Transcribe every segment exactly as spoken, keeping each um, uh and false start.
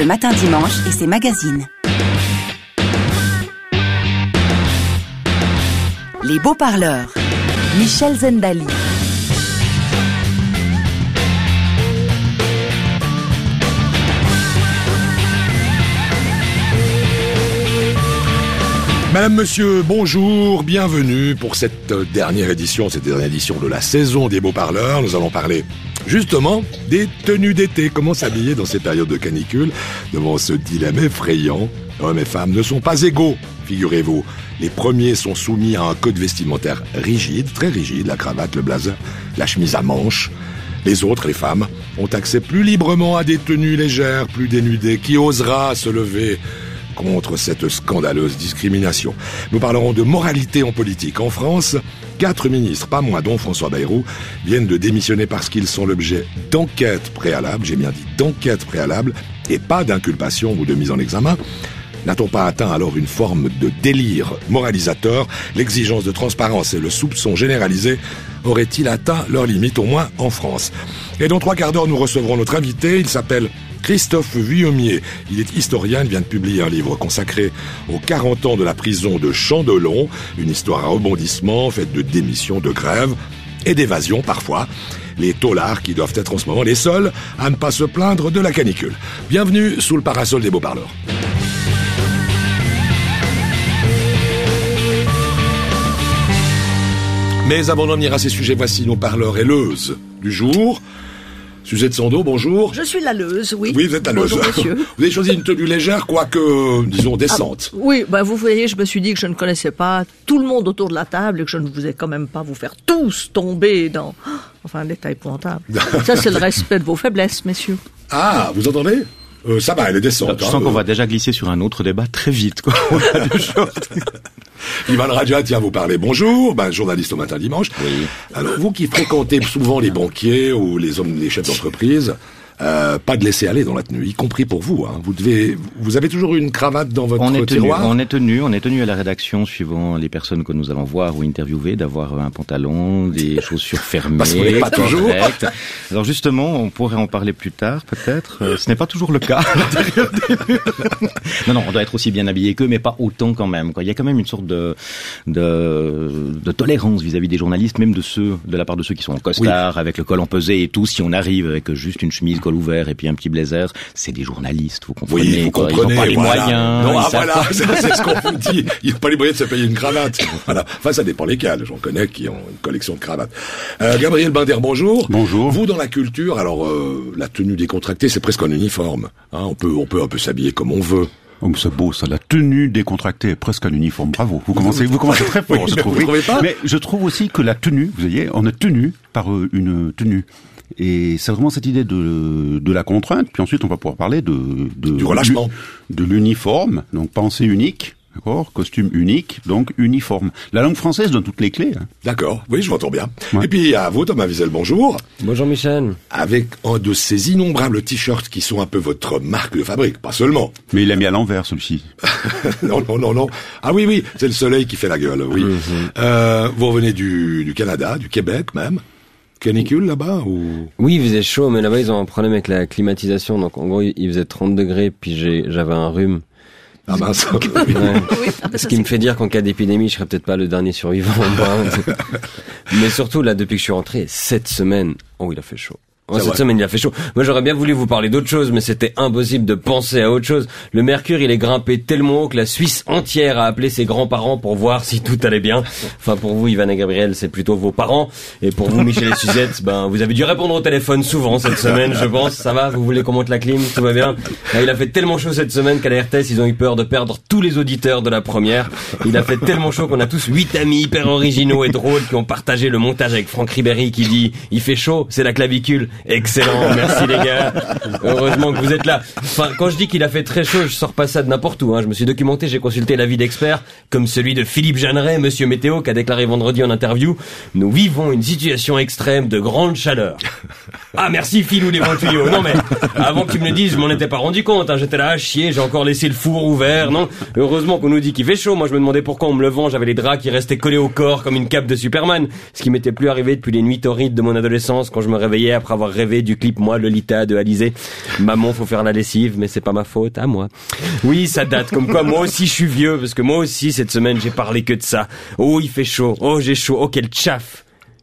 Matin Dimanche et ses magazines. Les beaux parleurs. Michel Zendali. Madame, monsieur, bonjour, bienvenue pour cette dernière édition, cette dernière édition de la saison des beaux parleurs. Nous allons parler justement des tenues d'été, comment s'habiller dans ces périodes de canicule devant ce dilemme effrayant. Hommes et femmes ne sont pas égaux, figurez-vous. Les premiers sont soumis à un code vestimentaire rigide, très rigide, la cravate, le blazer, la chemise à manches. Les autres, les femmes, ont accès plus librement à des tenues légères, plus dénudées. Qui osera se lever contre cette scandaleuse discrimination? Nous parlerons de moralité en politique. En France, quatre ministres, pas moins dont François Bayrou, viennent de démissionner parce qu'ils sont l'objet d'enquêtes préalables, j'ai bien dit d'enquêtes préalables, et pas d'inculpation ou de mise en examen. N'a-t-on pas atteint alors une forme de délire moralisateur? L'exigence de transparence et le soupçon généralisé auraient-ils atteint leurs limites, au moins en France? Et dans trois quarts d'heure, nous recevrons notre invité. Il s'appelle Christophe Vuillaumier. Il est historien, il vient de publier un livre consacré aux quarante ans de la prison de Chandelon, une histoire à rebondissement faite de démissions, de grèves et d'évasions parfois. Les taulards qui doivent être en ce moment les seuls à ne pas se plaindre de la canicule. Bienvenue sous le parasol des beaux parleurs. Mais avant d'en venir à ces sujets, voici nos parleurs aileuses du jour. Suzette Sando, bonjour. Je suis la leuse, oui. Oui, vous êtes la leuse. Bonjour, monsieur. Vous avez choisi une tenue légère, quoique, disons, décente. Ah, oui, bah, vous voyez, je me suis dit que je ne connaissais pas tout le monde autour de la table et que je ne voulais quand même pas vous faire tous tomber dans... Enfin, un détail épouvantable. Ça, c'est le respect de vos faiblesses, messieurs. Ah, vous entendez ? Euh, ça va, elle est décente. Je hein, sens qu'on euh... va déjà glisser sur un autre débat très vite, quoi. On a deux choses. Ivan Rajat vient vous parler. Bonjour, ben, journaliste au Matin Dimanche. Oui. Alors, vous qui fréquentez souvent les banquiers ou les hommes, les chefs d'entreprise, euh, pas de laisser aller dans la tenue, y compris pour vous. Hein. Vous devez, vous avez toujours une cravate dans votre on est tenu, tiroir. On est tenu, on est tenu à la rédaction, suivant les personnes que nous allons voir ou interviewer, d'avoir un pantalon, des chaussures fermées. Parce qu'on n'est pas toujours. Alors justement, on pourrait en parler plus tard, peut-être. Euh, ce n'est pas toujours le cas. non, non, on doit être aussi bien habillé qu'eux, mais pas autant quand même. Quoi. Il y a quand même une sorte de de, de tolérance vis-à-vis des journalistes, même de ceux, de la part de ceux qui sont en costard, oui, avec le col empesé et tout. Si on arrive avec juste une chemise col ouvert et puis un petit blazer, c'est des journalistes, vous comprenez. Oui, vous quoi. comprenez. Ils n'ont pas les voilà. moyens. Non, ah, voilà, c'est ce qu'on vous dit. Ils n'ont pas les moyens de se payer une cravate. Voilà. Enfin, ça dépend lesquels. J'en connais qui ont une collection de cravates. Euh, Gabriel Binder, bonjour. Bonjour. Vous, dans la culture, alors euh, la tenue décontractée, c'est presque un uniforme. Hein, on peut, on peut un peu s'habiller comme on veut. Oh, c'est beau, ça, la tenue décontractée est presque un uniforme. Bravo. Vous commencez, vous commencez très fort, oui, je trouve. Vous trouvez pas? Mais je trouve aussi que la tenue, vous voyez, on est tenu par euh, une tenue. Et c'est vraiment cette idée de, de la contrainte. Puis ensuite, on va pouvoir parler de, de du relâchement, de l'uniforme. Donc, pensée unique. D'accord, costume unique, donc uniforme. La langue française donne toutes les clés. Hein. D'accord, oui, je m'entends bien. Ouais. Et puis à vous, Thomas Wiesel, bonjour. Bonjour Michel. Avec un de ces innombrables t-shirts qui sont un peu votre marque de fabrique, pas seulement. Mais il l'a mis à l'envers, celui-ci. non, non, non, non. Ah oui, oui, c'est le soleil qui fait la gueule, oui. Mm-hmm. Euh, vous revenez du, du Canada, du Québec même. Canicule là-bas ou... Oui, il faisait chaud, mais là-bas ils ont un problème avec la climatisation. Donc en gros, il faisait trente degrés, puis j'ai, j'avais un rhume. Ah ben ça, oui. Ouais. Oui, ah ben Ce ça, qui c'est... me fait dire qu'en cas d'épidémie, je serais peut-être pas le dernier survivant. Mais surtout, là, depuis que je suis rentré, cette semaine, oh, il a fait chaud. Ouais, cette semaine, il a fait chaud. Moi, j'aurais bien voulu vous parler d'autre chose, mais c'était impossible de penser à autre chose. Le mercure, il est grimpé tellement haut que la Suisse entière a appelé ses grands-parents pour voir si tout allait bien. Enfin, pour vous, Ivan et Gabriel, c'est plutôt vos parents. Et pour vous, Michel et Suzette, ben, vous avez dû répondre au téléphone souvent cette semaine, je pense. Ça va? Vous voulez qu'on monte la clim? Tout va bien? Là, il a fait tellement chaud cette semaine qu'à la R T S, ils ont eu peur de perdre tous les auditeurs de la première. Il a fait tellement chaud qu'on a tous huit amis hyper originaux et drôles qui ont partagé le montage avec Franck Ribéry qui dit, il fait chaud, c'est la clavicule. Excellent. Merci les gars. Heureusement que vous êtes là. Enfin, quand je dis qu'il a fait très chaud, je sors pas ça de n'importe où. Hein. Je me suis documenté, j'ai consulté l'avis d'experts, comme celui de Philippe Jeanneret, Monsieur Météo, qui a déclaré vendredi en interview « Nous vivons une situation extrême de grande chaleur. » Ah merci Phil ou les bons tuyaux. Non mais, avant que tu me le dises, je m'en étais pas rendu compte. Hein. J'étais là à chier, j'ai encore laissé le four ouvert. Non, heureusement qu'on nous dit qu'il fait chaud. Moi je me demandais pourquoi en me levant, j'avais les draps qui restaient collés au corps comme une cape de Superman. Ce qui m'était plus arrivé depuis les nuits torrides de mon adolescence, quand je me réveillais après avoir avoir rêvé du clip Moi Lolita de Alizé. Maman, faut faire la lessive, mais c'est pas ma faute, à moi. Oui, ça date. Comme quoi, moi aussi, je suis vieux, parce que moi aussi, cette semaine, j'ai parlé que de ça. Oh, il fait chaud. Oh, j'ai chaud. Oh, quel tchaf.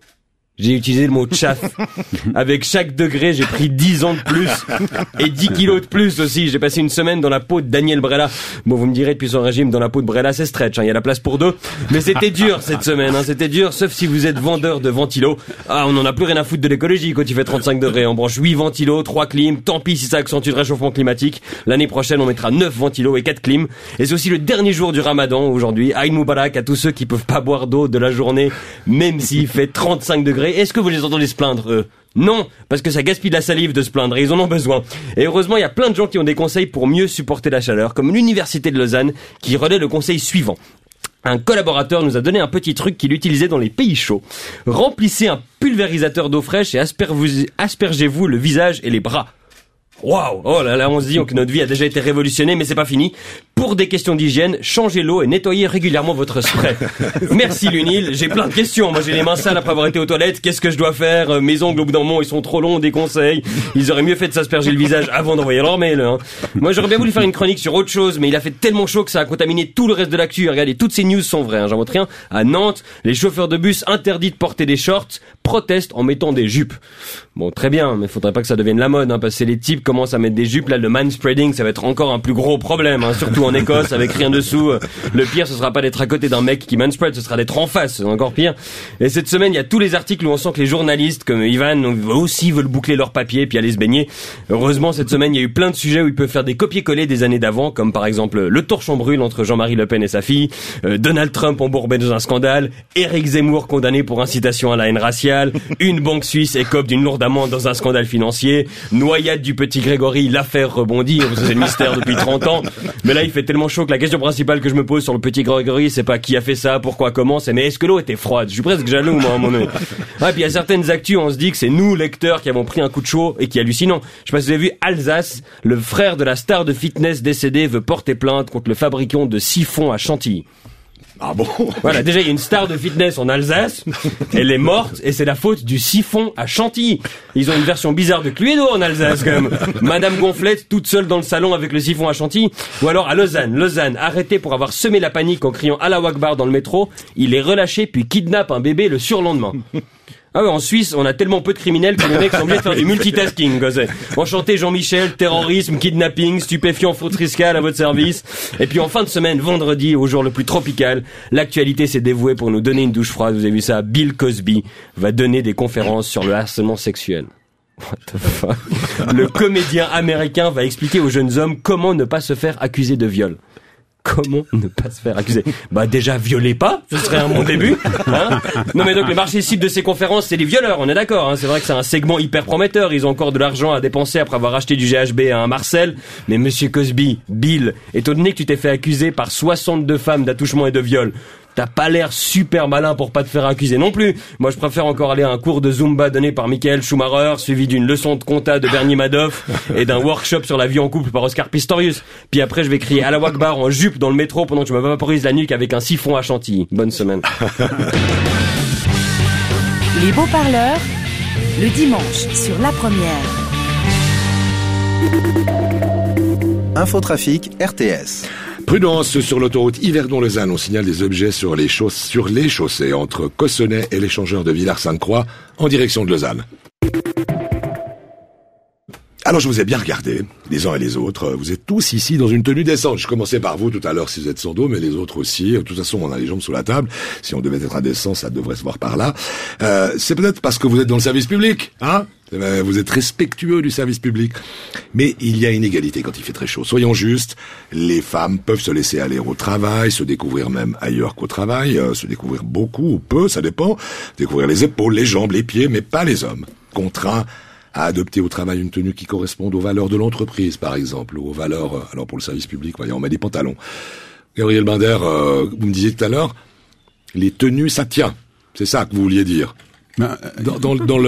J'ai utilisé le mot tchaf. Avec chaque degré, j'ai pris dix ans de plus. Et dix kilos de plus aussi. J'ai passé une semaine dans la peau de Daniel Brella. Bon, vous me direz, depuis son régime, dans la peau de Brella, c'est stretch, hein. Il y a la place pour deux. Mais c'était dur, cette semaine, hein. C'était dur, sauf si vous êtes vendeur de ventilo. Ah, on n'en a plus rien à foutre de l'écologie quand il fait trente-cinq degrés. On branche huit ventilos, trois clims. Tant pis si ça accentue le réchauffement climatique. L'année prochaine, on mettra neuf ventilos et quatre clims. Et c'est aussi le dernier jour du Ramadan, aujourd'hui. Aïd Moubarak à tous ceux qui peuvent pas boire d'eau de la journée, même s'il fait trente-cinq degrés. Est-ce que vous les entendez se plaindre, eux ? Non, parce que ça gaspille de la salive de se plaindre et ils en ont besoin. Et heureusement, il y a plein de gens qui ont des conseils pour mieux supporter la chaleur, comme l'Université de Lausanne, qui relaie le conseil suivant. Un collaborateur nous a donné un petit truc qu'il utilisait dans les pays chauds. Remplissez un pulvérisateur d'eau fraîche et aspergez-vous le visage et les bras. Waouh! Oh là là, on se dit que notre vie a déjà été révolutionnée, mais c'est pas fini. Pour des questions d'hygiène, changez l'eau et nettoyez régulièrement votre spray. Merci Lunil, j'ai plein de questions. Moi j'ai les mains sales après avoir été aux toilettes. Qu'est-ce que je dois faire? Mes ongles au bout d'un moment ils sont trop longs, des conseils. Ils auraient mieux fait de s'asperger le visage avant d'envoyer leur mail. Hein. Moi j'aurais bien voulu faire une chronique sur autre chose, mais il a fait tellement chaud que ça a contaminé tout le reste de l'actu. Regardez, toutes ces news sont vraies. Hein. J'en montre rien. À Nantes, les chauffeurs de bus interdits de porter des shorts protestent en mettant des jupes. Bon, très bien, mais faudrait pas que ça devienne la mode, hein, parce que les types commencent à mettre des jupes. Là, le manspreading, ça va être encore un plus gros problème, hein, surtout en Écosse, avec rien dessous. Le pire, ce sera pas d'être à côté d'un mec qui manspread, ce sera d'être en face, c'est encore pire. Et cette semaine, il y a tous les articles où on sent que les journalistes, comme Ivan, aussi veulent boucler leurs papiers puis aller se baigner. Heureusement, cette semaine, il y a eu plein de sujets où ils peuvent faire des copier-coller des années d'avant, comme par exemple le torchon brûle entre Jean-Marie Le Pen et sa fille, euh, Donald Trump embourbé dans un scandale, Éric Zemmour condamné pour incitation à la haine raciale, une banque suisse écope d'une lourde amende dans un scandale financier, noyade du petit Grégory, l'affaire rebondit, c'est le mystère depuis trente ans. Mais là, il fait tellement chaud que la question principale que je me pose sur le petit Grégory, c'est pas qui a fait ça, pourquoi, comment, c'est mais est-ce que l'eau était froide? Je suis presque jaloux, moi, à mon œil. Ah, puis il y a certaines actus, on se dit que c'est nous, lecteurs, qui avons pris un coup de chaud et qui hallucinons. Je sais pas si vous avez vu Alsace, le frère de la star de fitness décédée veut porter plainte contre le fabricant de siphons à Chantilly. Ah bon? Voilà, déjà il y a une star de fitness en Alsace, elle est morte et c'est la faute du siphon à Chantilly. Ils ont une version bizarre de Cluedo en Alsace quand même. Madame Gonflette toute seule dans le salon avec le siphon à Chantilly. Ou alors à Lausanne, Lausanne arrêté pour avoir semé la panique en criant Allahu Akbar dans le métro, il est relâché puis kidnappe un bébé le surlendemain. Ah ouais, en Suisse, on a tellement peu de criminels que les mecs sont obligés de faire du multitasking, quoi. Enchanté Jean-Michel, terrorisme, kidnapping, stupéfiant, faute fiscale à votre service. Et puis en fin de semaine, vendredi, au jour le plus tropical, l'actualité s'est dévouée pour nous donner une douche froide. Vous avez vu ça? Bill Cosby va donner des conférences sur le harcèlement sexuel. What the fuck? Le comédien américain va expliquer aux jeunes hommes comment ne pas se faire accuser de viol. Comment ne pas se faire accuser? Bah déjà, violez pas, ce serait un bon début. Hein, non mais donc le marché cible de ces conférences, c'est les violeurs, on est d'accord. Hein, c'est vrai que c'est un segment hyper prometteur. Ils ont encore de l'argent à dépenser après avoir acheté du G H B à un Marcel. Mais Monsieur Cosby, Bill, étant donné que tu t'es fait accuser par soixante-deux femmes d'attouchement et de viol, t'as pas l'air super malin pour pas te faire accuser non plus. Moi, je préfère encore aller à un cours de Zumba donné par Michael Schumacher, suivi d'une leçon de compta de Bernie Madoff et d'un workshop sur la vie en couple par Oscar Pistorius. Puis après, je vais crier Allahu Akbar en jupe dans le métro pendant que je me vaporises la nuque avec un siphon à Chantilly. Bonne semaine. Les beaux parleurs, le dimanche sur La Première. Infotrafic R T S. Prudence sur l'autoroute Yverdon-Lausanne. On signale des objets sur les, chauss- sur les chaussées entre Cossonay et l'échangeur de Villars-Sainte-Croix en direction de Lausanne. Alors je vous ai bien regardé, les uns et les autres. Vous êtes tous ici dans une tenue décente. Je commençais par vous tout à l'heure si vous êtes sans dos, mais les autres aussi. De toute façon, on a les jambes sous la table. Si on devait être indécent, ça devrait se voir par là. Euh, c'est peut-être parce que vous êtes dans le service public, hein ? Vous êtes respectueux du service public. Mais il y a une égalité quand il fait très chaud. Soyons justes, les femmes peuvent se laisser aller au travail, se découvrir même ailleurs qu'au travail, euh, se découvrir beaucoup ou peu, ça dépend. Découvrir les épaules, les jambes, les pieds, mais pas les hommes. Contraints à adopter au travail une tenue qui corresponde aux valeurs de l'entreprise, par exemple, ou aux valeurs, euh, alors pour le service public, voyons, on met des pantalons. Gabriel Binder, euh, vous me disiez tout à l'heure, les tenues, ça tient. C'est ça que vous vouliez dire. Ben, dans, dans, dans le...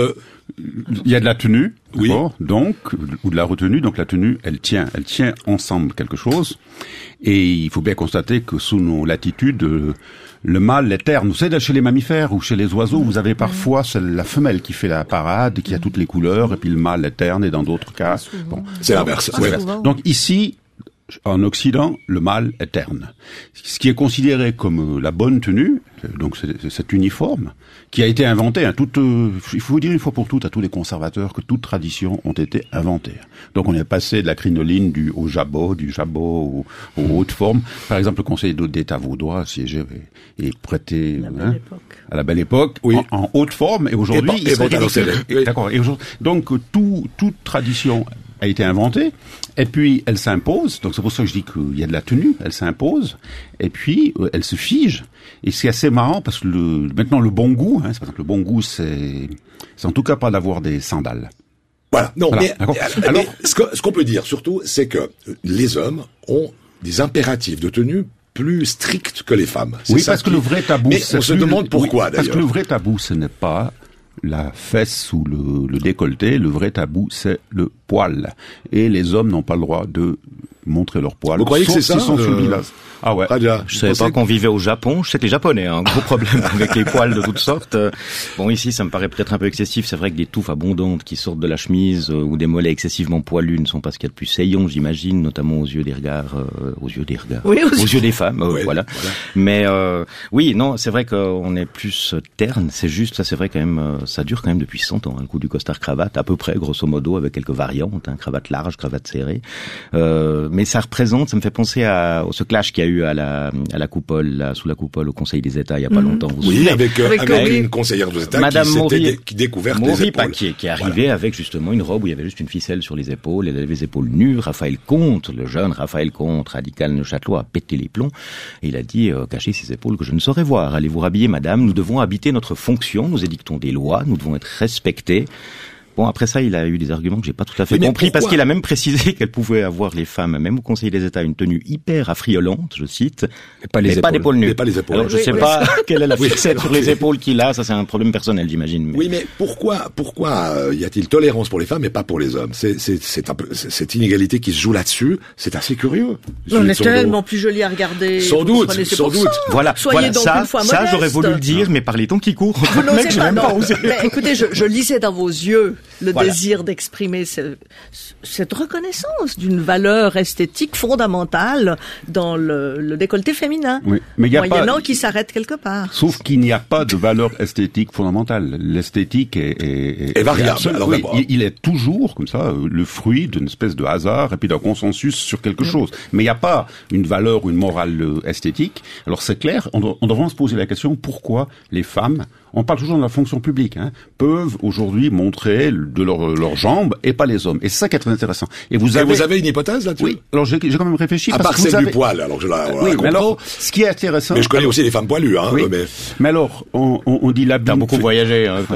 il y a de la tenue, oui. D'accord, donc, ou de la retenue, donc la tenue, elle tient, elle tient ensemble quelque chose. Et il faut bien constater que sous nos latitudes, euh, le mâle est terne. Vous savez, chez les mammifères ou chez les oiseaux, vous avez parfois c'est la femelle qui fait la parade, qui a toutes les couleurs, et puis le mâle est terne, et dans d'autres cas, bon, c'est l'inverse. C'est l'inverse. Donc ici, en Occident, le mâle est terne. Ce qui est considéré comme la bonne tenue, donc c'est cet uniforme, qui a été inventé, hein, toute, euh, il faut dire une fois pour toutes à tous les conservateurs que toutes traditions ont été inventées. Donc on est passé de la crinoline du, au jabot, du jabot aux, aux hautes formes. Par exemple, le Conseil d'État vaudois siégeait et prêté hein, à la belle époque, oui. en, en haute forme, et aujourd'hui, et, et, bon, d'accord. Et aujourd'hui, donc tout, toute tradition a été inventée, et puis elle s'impose, donc c'est pour ça que je dis qu'il y a de la tenue, elle s'impose, et puis euh, elle se fige, et c'est assez marrant, parce que le, maintenant le bon goût, hein, c'est par exemple le bon goût, c'est, c'est en tout cas pas d'avoir des sandales. Voilà, non, voilà, mais, mais, alors, ce, que, ce qu'on peut dire surtout, c'est que les hommes ont des impératifs de tenue plus stricts que les femmes. C'est oui, parce qui... que le vrai tabou, mais c'est on se plus... demande pourquoi, oui, d'ailleurs. Parce que le vrai tabou, ce n'est pas la fesse ou le, le décolleté, le vrai tabou, c'est le poil. Et les hommes n'ont pas le droit de montrer leur poil. Vous croyez que c'est ça, sont euh... sur le village. Ah ouais. Radia, je savais pas qu'on vivait au Japon. Je sais que les Japonais ont un gros problème avec les poils de toutes sortes. Bon, ici, ça me paraît peut-être un peu excessif. C'est vrai que des touffes abondantes qui sortent de la chemise euh, ou des mollets excessivement poilus ne sont pas ce qu'il y a de plus saillant, j'imagine, notamment aux yeux des regards, euh, aux yeux des regards, oui, aux, aux yeux des femmes, euh, ouais, voilà. voilà. Mais euh, oui, non, c'est vrai qu'on est plus terne. C'est juste, ça, c'est vrai quand même, euh, ça dure quand même depuis cent ans. Hein, le coup du costard cravate, à peu près, grosso modo, avec quelques variantes, hein, cravate large, cravate serrée. Euh, mais ça représente, ça me fait penser à, à ce clash qu'il y a eu à la à la coupole, là, sous la coupole au Conseil des États il y a pas mmh. longtemps. Vous oui, avec, euh, avec, avec oui. une conseillère des États Madame qui Maury, s'était qui découverte Maury les épaules. Paquier, qui est arrivée voilà. avec justement une robe où il y avait juste une ficelle sur les épaules. Elle avait les épaules nues. Raphaël Comte, le jeune Raphaël Comte, radical Neuchâtelois, a pété les plombs. Et il a dit, euh, cachez ces épaules que je ne saurais voir. Allez vous rhabiller, madame. Nous devons habiter notre fonction. Nous édictons des lois. Nous devons être respectés. Bon, après ça, il a eu des arguments que j'ai pas tout à fait mais compris, mais parce qu'il a même précisé qu'elle pouvait avoir, les femmes, même au Conseil des États, une tenue hyper affriolante, je cite, et pas les mais épaules. pas d'épaule nues. Mais pas les épaules. Alors, je oui, sais oui, pas oui. quelle est la oui, fixette sur les épaules qu'il a, ça c'est un problème personnel, j'imagine. Mais... Oui, mais pourquoi, pourquoi euh, y a-t-il tolérance pour les femmes et pas pour les hommes? C'est, c'est, c'est un peu, c'est, cette inégalité qui se joue là-dessus, c'est assez curieux. On est tellement plus jolis à regarder. Sans doute, sans doute. Ça. Voilà, Soyez voilà, donc ça, une fois ça, modeste. j'aurais voulu le dire, mais par les temps qui courent, Vous votre mec, j'ai même pas osé. Mais écoutez, je, je lisais dans vos yeux le voilà. désir d'exprimer ce, cette reconnaissance d'une valeur esthétique fondamentale dans le, le décolleté féminin. Oui, mais il y a moyennant pas... qui s'arrête quelque part. Sauf qu'il n'y a pas de valeur esthétique fondamentale. L'esthétique est, est, est variable. Est alors oui, il, il est toujours comme ça le fruit d'une espèce de hasard et puis d'un consensus sur quelque mmh. chose. Mais il n'y a pas une valeur ou une morale esthétique. Alors c'est clair, on, on devrait se poser la question pourquoi les femmes, on parle toujours de la fonction publique, hein, peuvent aujourd'hui montrer de leurs leur jambes et pas les hommes. Et c'est ça qui est très intéressant. Et vous et avez, vous avez une hypothèse là-dessus? Oui. Alors j'ai, j'ai quand même réfléchi. À parce part que vous celle avez... du poil, alors je la, oui, la mais alors, ce qui est intéressant. Mais je connais alors, aussi des femmes poilues, hein. Oui. Mais... mais alors, on, on, on dit l'habit. T'as beaucoup fait... voyagé, hein.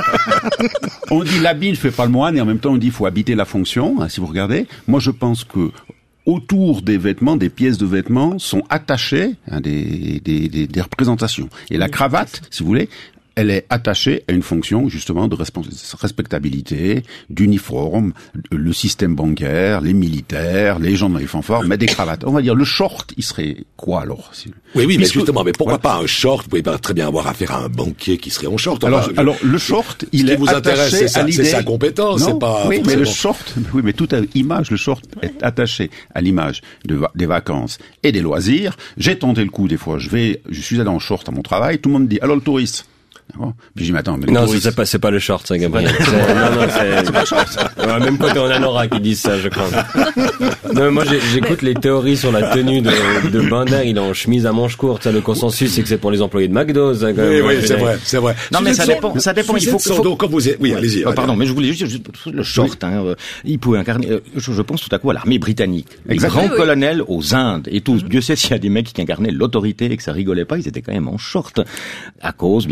On dit l'habit ne fait pas le moine, et en même temps on dit il faut habiter la fonction. Hein, si vous regardez, moi je pense que autour des vêtements, des pièces de vêtements sont attachées hein, des, des, des, des représentations. Et la cravate, si vous voulez, elle est attachée à une fonction justement de respectabilité, d'uniforme, le système bancaire, les militaires, les gens dans les fanfares mettent des cravates. On va dire le short, il serait quoi alors? Oui, oui, Puisque, mais justement, mais pourquoi voilà. pas un short? Vous pouvez pas très bien avoir affaire à un banquier qui serait en short. Alors, enfin, alors le short, il ce est qui vous attaché intéresse, c'est sa, à l'idée. c'est sa compétence, non, c'est pas. Oui, mais forcément... le short, oui, mais toute image, le short est attaché à l'image de, des vacances et des loisirs. J'ai tenté le coup des fois. Je vais, je suis allé en short à mon travail. Tout le monde me dit alors le touriste. Bon. Puis j'y m'attends. Non, touriste... c'est pas, c'est pas le short, ça, Gabriel. C'est, non, non, c'est, c'est pas le short. Ouais, même pas en anorak qui disent ça, je crois. Non, mais moi, j'écoute les théories sur la tenue de, de Binder. Il est en chemise à manches courtes. Ça, le consensus, c'est que c'est pour les employés de McDo, ça, quand même. Oui, oui, c'est vrai, c'est vrai. Non, mais ça dépend, ça dépend. Il faut, faut... Donc, quand vous êtes, oui, allez-y. Oh, pardon, mais je voulais juste, juste le short, hein, euh, il pouvait incarner, euh, je, je pense tout à coup à l'armée britannique. Les Exactement. grands oui, colonels aux Indes et tous. Dieu sait s'il y a des mecs qui incarnaient l'autorité et que ça rigolait pas, ils étaient quand même en short. À cause, bien sûr, de la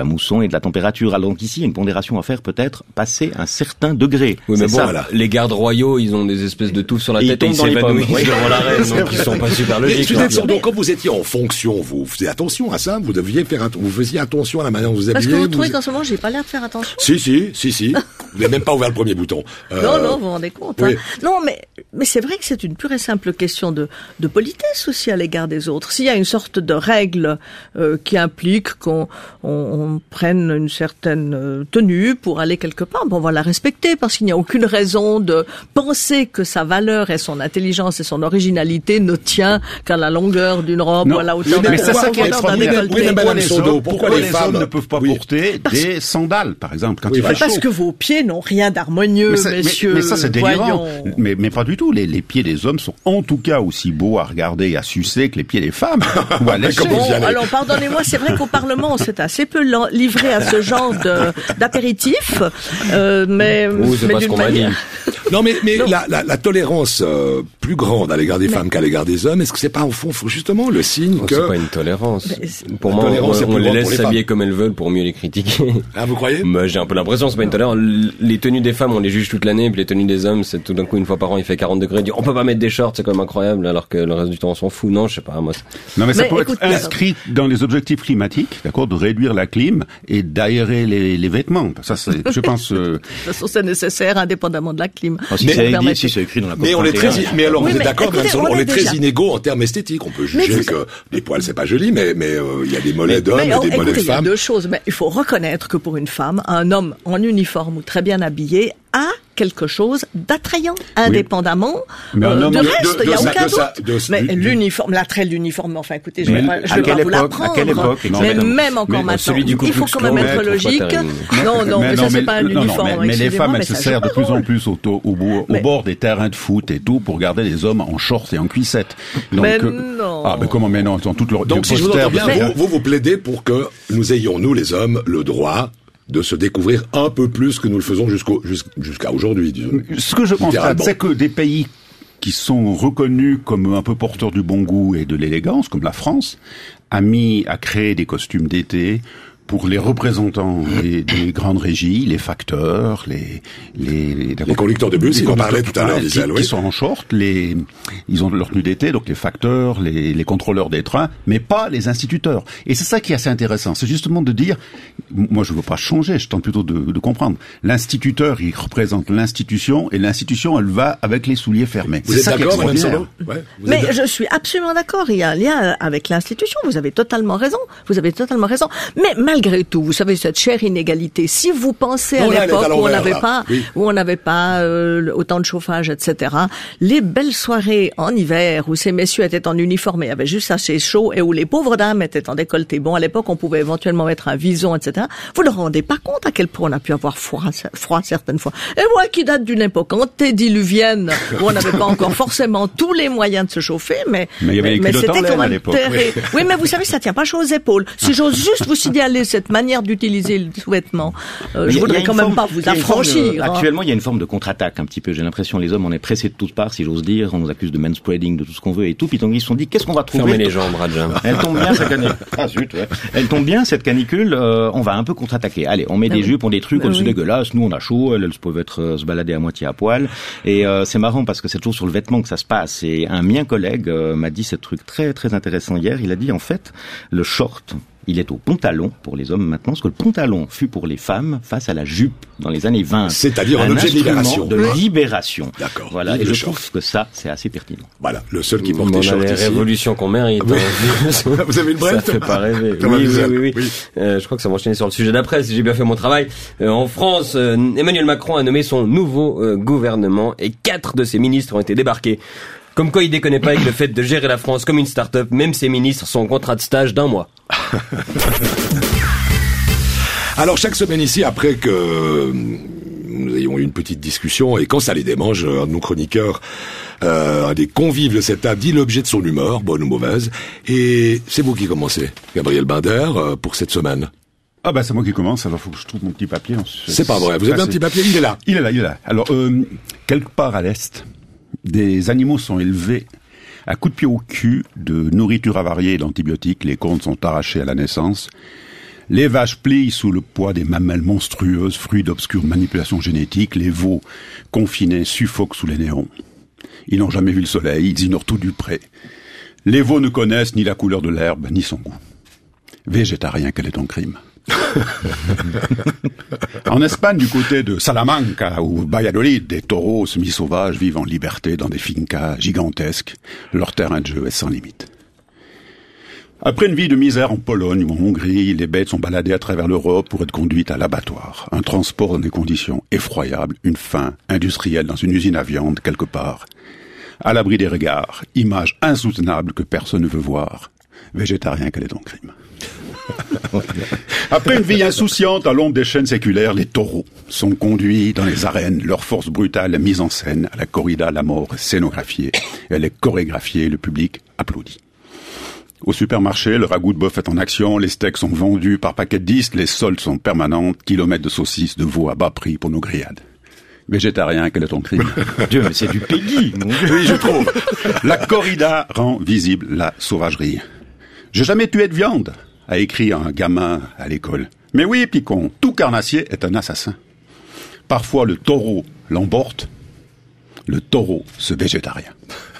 mousson et de la température. Alors donc ici, il y a une pondération à faire peut-être passer un certain degré. Oui, mais c'est bon, ça. voilà. Les gardes royaux, ils ont des espèces de touffes sur la Et tête ils et ils tombent dans les pommes. s'évanouissent Oui. devant la reine, donc ils sont pas super Mais, logiques. Suzanne quoi. Sordon, quand vous étiez en fonction, vous faisiez attention à ça, vous deviez faire, att- vous faisiez attention à la manière dont vous Parce habillez. que vous vous- trouvez qu'en ce moment, j'ai pas l'air de faire attention. Si, si, si, si. Vous n'avez même pas ouvert le premier bouton. Euh, Non, non, vous vous rendez compte. oui. Hein. Non, mais mais c'est vrai que c'est une pure et simple question de de politesse aussi à l'égard des autres. S'il y a une sorte de règle euh, qui implique qu'on on, on prenne une certaine euh, tenue pour aller quelque part, bon, on va la respecter parce qu'il n'y a aucune raison de penser que sa valeur et son intelligence et son originalité ne tient qu'à la longueur d'une robe Non. ou à la hauteur Oui, d'un mais c'est ça qui est profondeur d'un extraordinaire. décolleté. Oui, mais Pourquoi Madame les Sordon, hommes, pourquoi pourquoi les les femmes hommes ne peuvent pas Oui. porter des sandales, par exemple, quand Oui, il fait parce chaud. Parce que vos pieds n'ont rien d'harmonieux, Mais, c'est- mais- messieurs. mais ça c'est délirant. Voyons. Mais, mais pas du tout. Les, les pieds des hommes sont en tout cas aussi beaux à regarder et à sucer que les pieds des femmes. Ou à lécher. Comment Bon, vous y allez alors pardonnez-moi, c'est vrai qu'au Parlement, on s'est assez peu lan- livré à ce genre de, d'apéritif, euh, mais, Oh, c'est mais pas ce d'une qu'on m'a dit. manière. Non, mais, mais la, la, la tolérance euh, plus grande à l'égard des femmes qu'à l'égard des hommes, est-ce que c'est pas au fond faut justement le signe Oh, que... C'est pas une tolérance. Mais c'est- Pour La moi, on, tolérance est on plus les grande laisse pour les s'habiller femmes. comme elles veulent pour mieux les critiquer. Ah, vous croyez? Bah, j'ai un peu l'impression, c'est pas une tolérance. L- Les tenues des femmes, on les juge toute l'année, puis les tenues des hommes, c'est tout d'un coup une fois par an, il fait quarante degrés, on dit, on peut pas mettre des shorts, c'est quand même incroyable, alors que le reste du temps on s'en fout. Non, je sais pas, moi. c'est- Non, mais ça Mais peut écoute, être inscrit dans les objectifs climatiques, d'accord, de réduire la clim et d'aérer les, les vêtements. Ça, c'est, je pense. euh, De toute façon, c'est nécessaire, indépendamment de la clim. Alors, si Mais- c'est écrit- permettez. si c'est écrit dans la Mais on est très, vingt et un. mais alors Oui, vous êtes mais d'accord, écoutez, Madame Sordon, on on est est très déjà- inégaux en termes esthétiques. On peut Mais juger vous- que les poils c'est pas joli, mais mais euh, il y a des mollets d'hommes Mais et oh, des mollets écoutez, de il y a femmes. deux choses. Mais il faut reconnaître que pour une femme, un homme en uniforme ou très bien habillé a quelque chose d'attrayant, indépendamment Mais un euh, homme de de- reste. de- Il n'y a de sa- aucun de sa- doute. de- mais du- du- l'uniforme, l'attrait de l'uniforme, enfin écoutez, je ne Mais vais pas, je à vais quelle pas vous époque- l'apprendre. à quelle époque, Mais exactement. même encore Mais maintenant, celui du Ku il faut Klux quand même Klan, être maître, logique. faut terminer. Non, non, mais, ça c'est pas un non, non, uniforme. mais, mais les excusez-moi, femmes, mais elles se ça, serrent c'est de pas plus en drôle. plus au, au, au, au Mais- bord des terrains de foot et tout pour garder les hommes en shorts et en cuissettes. Donc, Mais euh, non. Ah, mais comment, mais non, ils ont toutes leurs Donc des si je vous posters entends de- bien, vous, vous vous plaidez pour que nous ayons nous les hommes le droit de se découvrir un peu plus que nous le faisons jusqu'au jus- jusqu'à aujourd'hui, disons. Ce que je constate, Littéralement. c'est que des pays qui sont reconnus comme un peu porteurs du bon goût et de l'élégance, comme la France, a mis à créer des costumes d'été pour les représentants des, des grandes régies, les facteurs, les les, Les conducteurs de bus, les il en conducteurs parlait tout à l'heure, qui, Gisèle, oui. qui sont en short, les ils ont leur tenue d'été, donc les facteurs, les, les contrôleurs des trains, mais pas les instituteurs. Et c'est ça qui est assez intéressant, c'est justement de dire, moi je veux pas changer, je tente plutôt de, de comprendre. L'instituteur, il représente l'institution, et l'institution, elle va avec les souliers fermés. Vous C'est êtes ça qui est d'accord, Madame extraordinaire. Sordon? Ouais, vous Mais êtes- je suis absolument d'accord. Il y a un lien avec l'institution. Vous avez totalement raison. Vous avez totalement raison. Mais malgré tout, vous savez, cette chère inégalité, si vous pensez Non, là, à elle est à l'époque où on l'envers, n'avait là. pas, Oui. où on n'avait pas euh, autant de chauffage, et cetera, les belles soirées en hiver où ces messieurs étaient en uniforme et avaient juste assez chaud et où les pauvres dames étaient en décolleté. Bon, à l'époque, on pouvait éventuellement mettre un vison, et cetera. Vous ne vous rendez pas compte à quel point on a pu avoir froid, froid certaines fois. Et moi, qui date d'une époque antédiluvienne où on n'avait pas encore forcément tous les moyens de se chauffer, mais Mais il y avait les culottes en c'était laine quand à même l'époque, terrible. Oui, mais vous savez, ça tient pas chaud aux épaules. Si j'ose juste vous signaler cette manière d'utiliser le sous-vêtement, euh, Mais il y je a- voudrais il y a quand une même forme- pas vous il y a une forme de- affranchir. hein. Actuellement, il y a une forme de contre-attaque un petit peu. J'ai l'impression les hommes, on est pressés de toutes parts, si j'ose dire. On nous accuse de manspreading, de tout ce qu'on veut et tout. Puis donc ils se sont dit, qu'est-ce qu'on va trouver Fermez les jambes, Raja. Elle tombe bien cette canicule. Ah zut, ouais. Elle tombe bien cette canicule. euh, on va un peu contre-attaquer. Allez, on met Ah des oui. jupes, on des trucs, Ah on c'est oui. dégueulasse. Nous, on a chaud. Elles, elles peuvent être euh, se balader à moitié à poil. Et euh, c'est marrant parce que c'est toujours sur le vêtement que ça se passe. Et un mien collègue euh, m'a dit ce truc très très intéressant hier. Il a dit en fait le short. Il est au pantalon pour les hommes maintenant, ce que le pantalon fut pour les femmes face à la jupe dans les années vingt. C'est-à-dire un objet de instrument libération. de Oui. libération. D'accord. Voilà. Vive Et le je short. trouve que ça, c'est assez pertinent. Voilà, le seul qui On porte des a shorts les ici. révolutions qu'on mérite. Oui. hein. Vous avez une Ça brette fait pas rêver. Comme Oui, un oui, zèbre. oui, oui. Oui. Euh, je crois que ça va enchaîner sur le sujet d'après, si j'ai bien fait mon travail. Euh, en France, euh, Emmanuel Macron a nommé son nouveau euh, gouvernement et quatre de ses ministres ont été débarqués. Comme quoi il déconne pas avec le fait de gérer la France comme une start-up, même ses ministres sont en contrat de stage d'un mois. Alors chaque semaine ici, après que euh, nous ayons eu une petite discussion, et quand ça les démange, un de nos chroniqueurs, euh, un des convives de cette table, dit l'objet de son humeur, bonne ou mauvaise, et c'est vous qui commencez, Gabriel Binder, euh, pour cette semaine. Ah bah c'est moi qui commence, alors faut que je trouve mon petit papier. C'est pas vrai, vous avez un petit papier, il est là. Il est là, il est là. Alors, euh, quelque part à l'Est, des animaux sont élevés à coups de pied au cul, de nourriture avariée et d'antibiotiques. Les cônes sont arrachés à la naissance. Les vaches plient sous le poids des mamelles monstrueuses, fruits d'obscures manipulations génétiques. Les veaux confinés suffoquent sous les néons. Ils n'ont jamais vu le soleil, ils ignorent tout du pré. Les veaux ne connaissent ni la couleur de l'herbe, ni son goût. Végétarien, quel est ton crime? En Espagne, du côté de Salamanca ou Valladolid, des taureaux semi-sauvages vivent en liberté dans des fincas gigantesques. Leur terrain de jeu est sans limite. Après une vie de misère en Pologne ou en Hongrie, les bêtes sont baladées à travers l'Europe pour être conduites à l'abattoir. Un transport dans des conditions effroyables, une faim industrielle dans une usine à viande quelque part. À l'abri des regards, image insoutenable que personne ne veut voir. Végétarien, quel est ton crime? Après une vie insouciante à l'ombre des chaînes séculaires, les taureaux sont conduits dans les arènes. Leur force brutale est mise en scène. À la corrida, la mort est scénographiée. Elle est chorégraphiée. Le public applaudit. Au supermarché, le ragoût de bœuf est en action. Les steaks sont vendus par paquet de dix. Les soldes sont permanentes. Kilomètres de saucisses, de veau à bas prix pour nos grillades. Végétarien, quel est ton crime? Dieu, mais c'est du Peggy, mon Dieu. Oui, je trouve. La corrida rend visible la sauvagerie. J'ai jamais tué de viande, a écrit un gamin à l'école. Mais oui, Picon, tout carnassier est un assassin. Parfois, le taureau l'emporte. Le taureau se végétarien.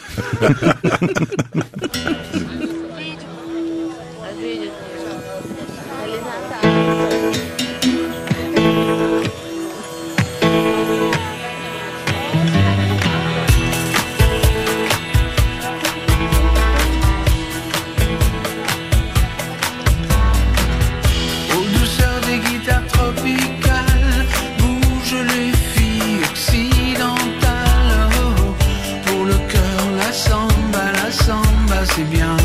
C'est bien.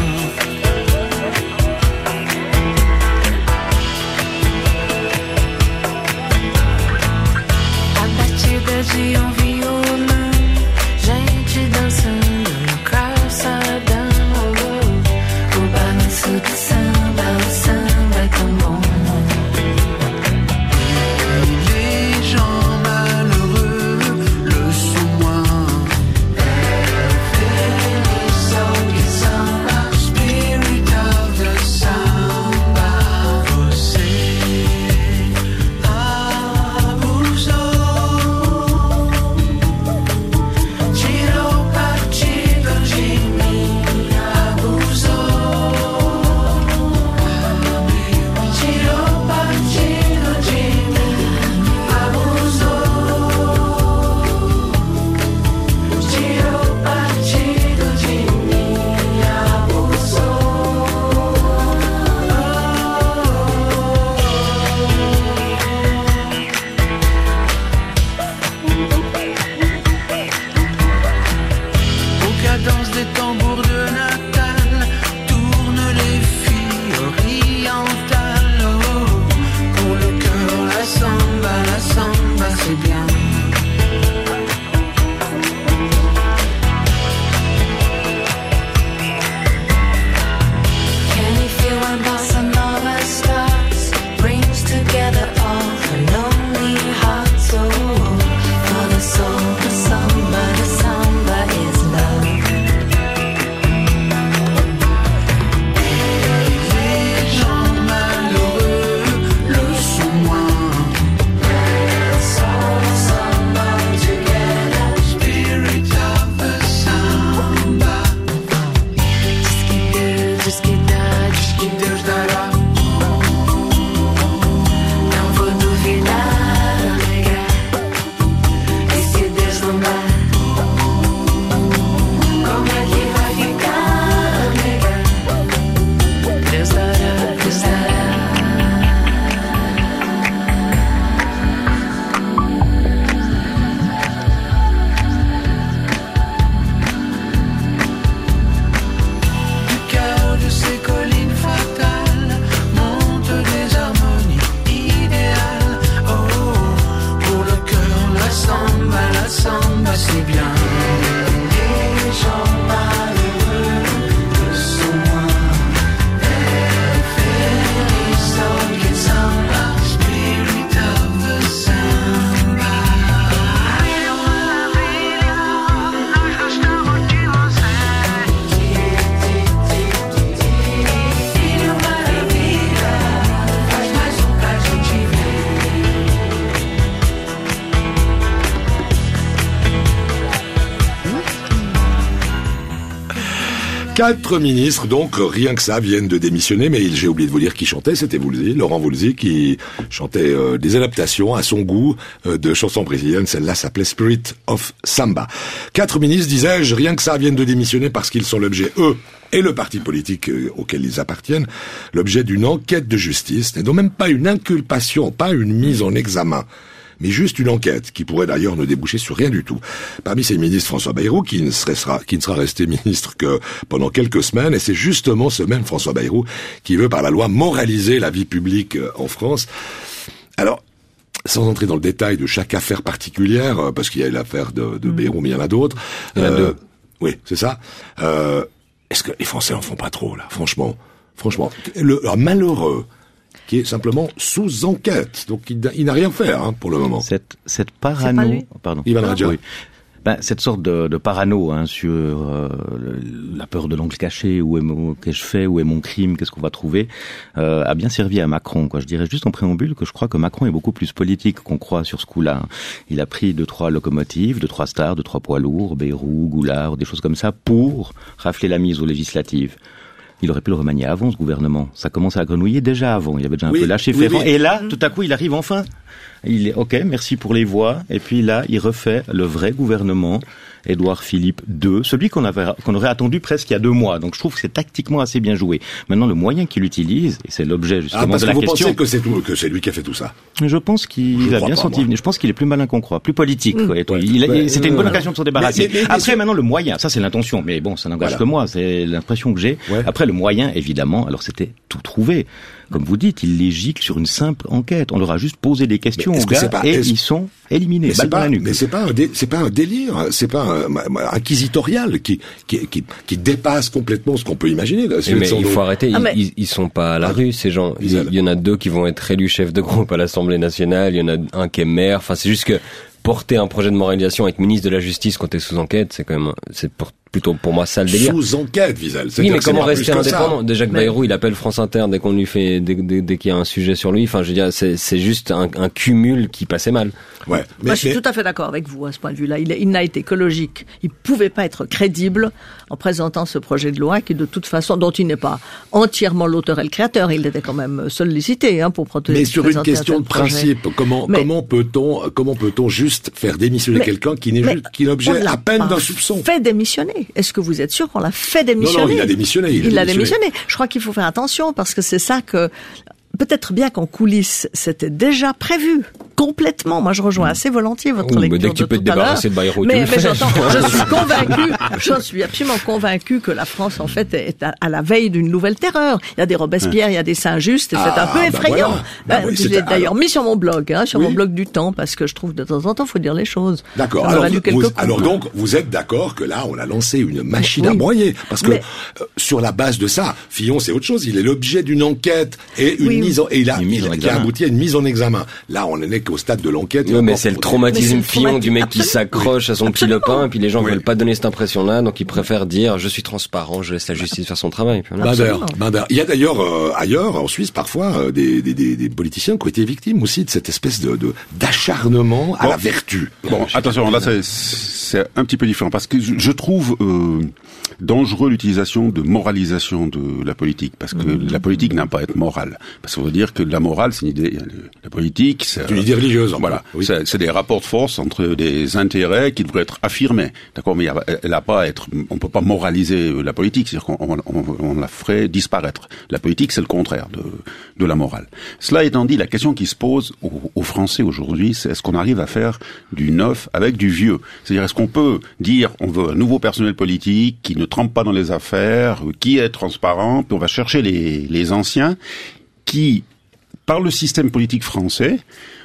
Quatre ministres, donc, rien que ça, viennent de démissionner, mais j'ai oublié de vous dire qui chantait, c'était Woolsey, Laurent Woolsey, qui chantait euh, des adaptations à son goût euh, de chansons brésiliennes. Celle-là s'appelait Spirit of Samba. Quatre ministres, disais-je, rien que ça, viennent de démissionner parce qu'ils sont l'objet, eux, et le parti politique euh, auquel ils appartiennent, l'objet d'une enquête de justice, et donc même pas une inculpation, pas une mise en examen, mais juste une enquête, qui pourrait d'ailleurs ne déboucher sur rien du tout. Parmi ces ministres, François Bayrou, qui ne sera, qui ne sera resté ministre que pendant quelques semaines, et c'est justement ce même François Bayrou qui veut par la loi moraliser la vie publique en France. Alors, sans entrer dans le détail de chaque affaire particulière, parce qu'il y a l'affaire de, de Bayrou, mais il y en a d'autres. Il y en a euh, deux. Oui, c'est ça. Euh, est-ce que les Français en font pas trop, là? Franchement. Franchement. Le, le malheureux, qui est simplement sous enquête. Donc, il, il n'a rien fait, hein, pour le moment. Cette, cette parano, pardon. Ivan Radja. Oui. Ben, cette sorte de, de parano, hein, sur euh, le, la peur de l'ongle caché, où est mon, qu'ai-je fait, où est mon crime, qu'est-ce qu'on va trouver, euh, a bien servi à Macron, quoi. Je dirais juste en préambule que je crois que Macron est beaucoup plus politique qu'on croit sur ce coup-là. Il a pris deux, trois locomotives, deux, trois stars, deux, trois poids lourds, Bayrou, Goulard, des choses comme ça, pour rafler la mise aux législatives. Il aurait pu le remanier avant, ce gouvernement. Ça commençait à grenouiller déjà avant. Il avait déjà un oui, peu lâché oui, Ferrand. oui. Et là, tout à coup, il arrive enfin. Il est, ok, merci pour les voix. Et puis là, il refait le vrai gouvernement, Édouard Philippe deux, celui qu'on avait, qu'on aurait attendu presque il y a deux mois. Donc je trouve que c'est tactiquement assez bien joué. Maintenant, le moyen qu'il utilise, et c'est l'objet justement ah, parce de la que vous question. pensez que c'est tout, que c'est lui qui a fait tout ça? Je pense qu'il Je a crois bien pas, senti moi. venir. Je pense qu'il est plus malin qu'on croit, plus politique. Mmh. Quoi, et tout. Ouais, il a, ouais, c'était une bonne euh, occasion de s'en débarrasser. mais- mais- mais Après, c'est- maintenant, le moyen, ça c'est l'intention, mais bon, ça n'engage Voilà. que moi, c'est l'impression que j'ai. Ouais. Après, le moyen, évidemment, alors c'était tout trouvé. Comme vous dites, il les gicle sur une simple enquête. On leur a juste posé des questions Mais est-ce aux que gars c'est pas- et est-ce- ils sont éliminés. Mais c'est Balle dans pas, la nuque. mais c'est pas un dé- c'est pas un délire, c'est pas un, un inquisitorial qui, qui, qui, qui dépasse complètement ce qu'on peut imaginer. Là, Oui, mais il faut arrêter, Ah, ils, mais- ils, ils sont pas à la Ah, rue, ces gens. Il, Isabelle. il y en a deux qui vont être élus chefs de groupe à l'Assemblée nationale, il y en a un qui est maire, enfin c'est juste que porter un projet de moralisation avec ministre de la Justice quand t'es sous enquête, c'est quand même, c'est pour, plutôt pour moi ça le délire. Sous enquête, Wiesel. Oui, C'est-à-dire mais que c'est comment pas rester plus que ça. indépendant? Déjà que Mais- Bayrou, il appelle France Inter dès qu'on lui fait, dès, dès, dès qu'il y a un sujet sur lui. Enfin, je veux dire, c'est, c'est juste un, un cumul qui passait mal. Ouais. Mais, Moi, je suis mais- tout à fait d'accord avec vous à ce point de vue-là. Il, est- il n'a été que logique. Il pouvait pas être crédible en présentant ce projet de loi qui, de toute façon, dont il n'est pas entièrement l'auteur et le créateur. Il était quand même sollicité hein, pour protéger. mais sur une question de principe, comment, Mais- comment peut-on, comment peut-on juste faire démissionner Mais- quelqu'un qui n'est mais juste, qui est on l'objet l'a à peine pas d'un soupçon? fait démissionner. Est-ce que vous êtes sûr qu'on l'a fait démissionner? Non, non, il a démissionné. Il, Il a a démissionné. Je crois qu'il faut faire attention parce que c'est ça que peut-être bien qu'en coulisses c'était déjà prévu complètement. Moi, je rejoins assez volontiers votre Ouh, mais lecture dès que tu de peux te tout à l'heure. débarrasser de Bayrou, tu mais, le mais fais. j'entends, je suis convaincu, je suis absolument convaincu que la France en fait est à, à la veille d'une nouvelle terreur. Il y a des Robespierre, il y a des Saint-Just, et c'est Ah, un peu bah effrayant. voilà. Bah Ben, oui, je c'est- l'ai d'ailleurs alors- mis sur mon blog, hein, sur Oui. mon blog du Temps, parce que je trouve de temps en temps, faut dire les choses. D'accord. Ça m'a Alors, valu vous- quelques vous- coups. alors donc, vous êtes d'accord que là, on a lancé une machine à Oui. broyer, parce que Mais- euh, sur la base de ça, Fillon, c'est autre chose. Il est l'objet d'une enquête et une Oui. mise en, et il a, Une mise il- en qui examen. a abouti à une mise en examen. Là, on n'est qu'au stade de l'enquête. et Ouais, mais encore c'est le pour- traumatisme Mais c'est le Fillon du mec qui traumatisme, s'accroche à son petit Absolument. lopin, et puis les gens Oui. veulent pas donner cette impression-là, donc ils préfèrent dire je suis transparent, je laisse la justice faire son travail. Puis voilà. Bader, Absolument. Bader. Il y a d'ailleurs euh, ailleurs, en Suisse, parfois euh, des, des, des, des politiciens qui ont été victimes aussi de cette espèce de de- d'acharnement à Bon. la vertu. Bon, attention, là c'est, c'est un petit peu différent parce que je, je trouve euh, dangereux l'utilisation de moralisation de la politique parce que la politique n'a pas à être morale. Parce qu'on veut dire que la morale, c'est une idée. La politique, c'est C'est une idée religieuse. en Voilà, fait. Oui. c'est, c'est des rapports de force entre des intérêts qui devraient être affirmés. D'accord, mais il y a- elle a pas à être. On peut pas moraliser la politique, c'est-à-dire qu'on on, on, on la ferait disparaître. La politique, c'est le contraire de, de la morale. Cela étant dit, la question qui se pose aux, aux Français aujourd'hui, c'est est-ce qu'on arrive à faire du neuf avec du vieux? C'est-à-dire, est-ce qu'on peut dire on veut un nouveau personnel politique qui ne trempe pas dans les affaires, qui est transparent, puis on va chercher les, les anciens qui, par le système politique français,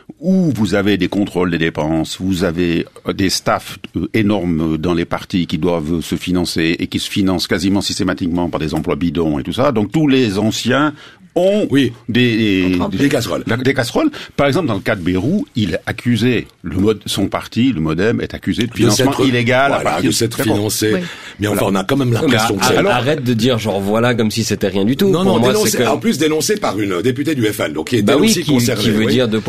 où vous avez des contrôles des dépenses, vous avez des staffs euh, énormes dans les partis qui doivent se financer et qui se financent quasiment systématiquement par des emplois bidons et tout ça. Donc tous les anciens ont Oui. des, Des casseroles. Des casseroles. Par exemple, dans le cas de Bayrou, il est accusé, le mode, son parti, le MoDem, est accusé de financement s'être- illégal à voilà, partir de s'être D'accord. financé. Oui. Mais enfin, Voilà. on a quand même Mais l'impression que c'est... a- arrête de dire genre voilà comme si c'était rien du tout. Non, Pour non, moi, dénoncé, c'est que... en plus dénoncé par une députée du F L, donc qui était Bah oui, aussi qui, concernée. qui veut oui. dire deux poids deux mesures.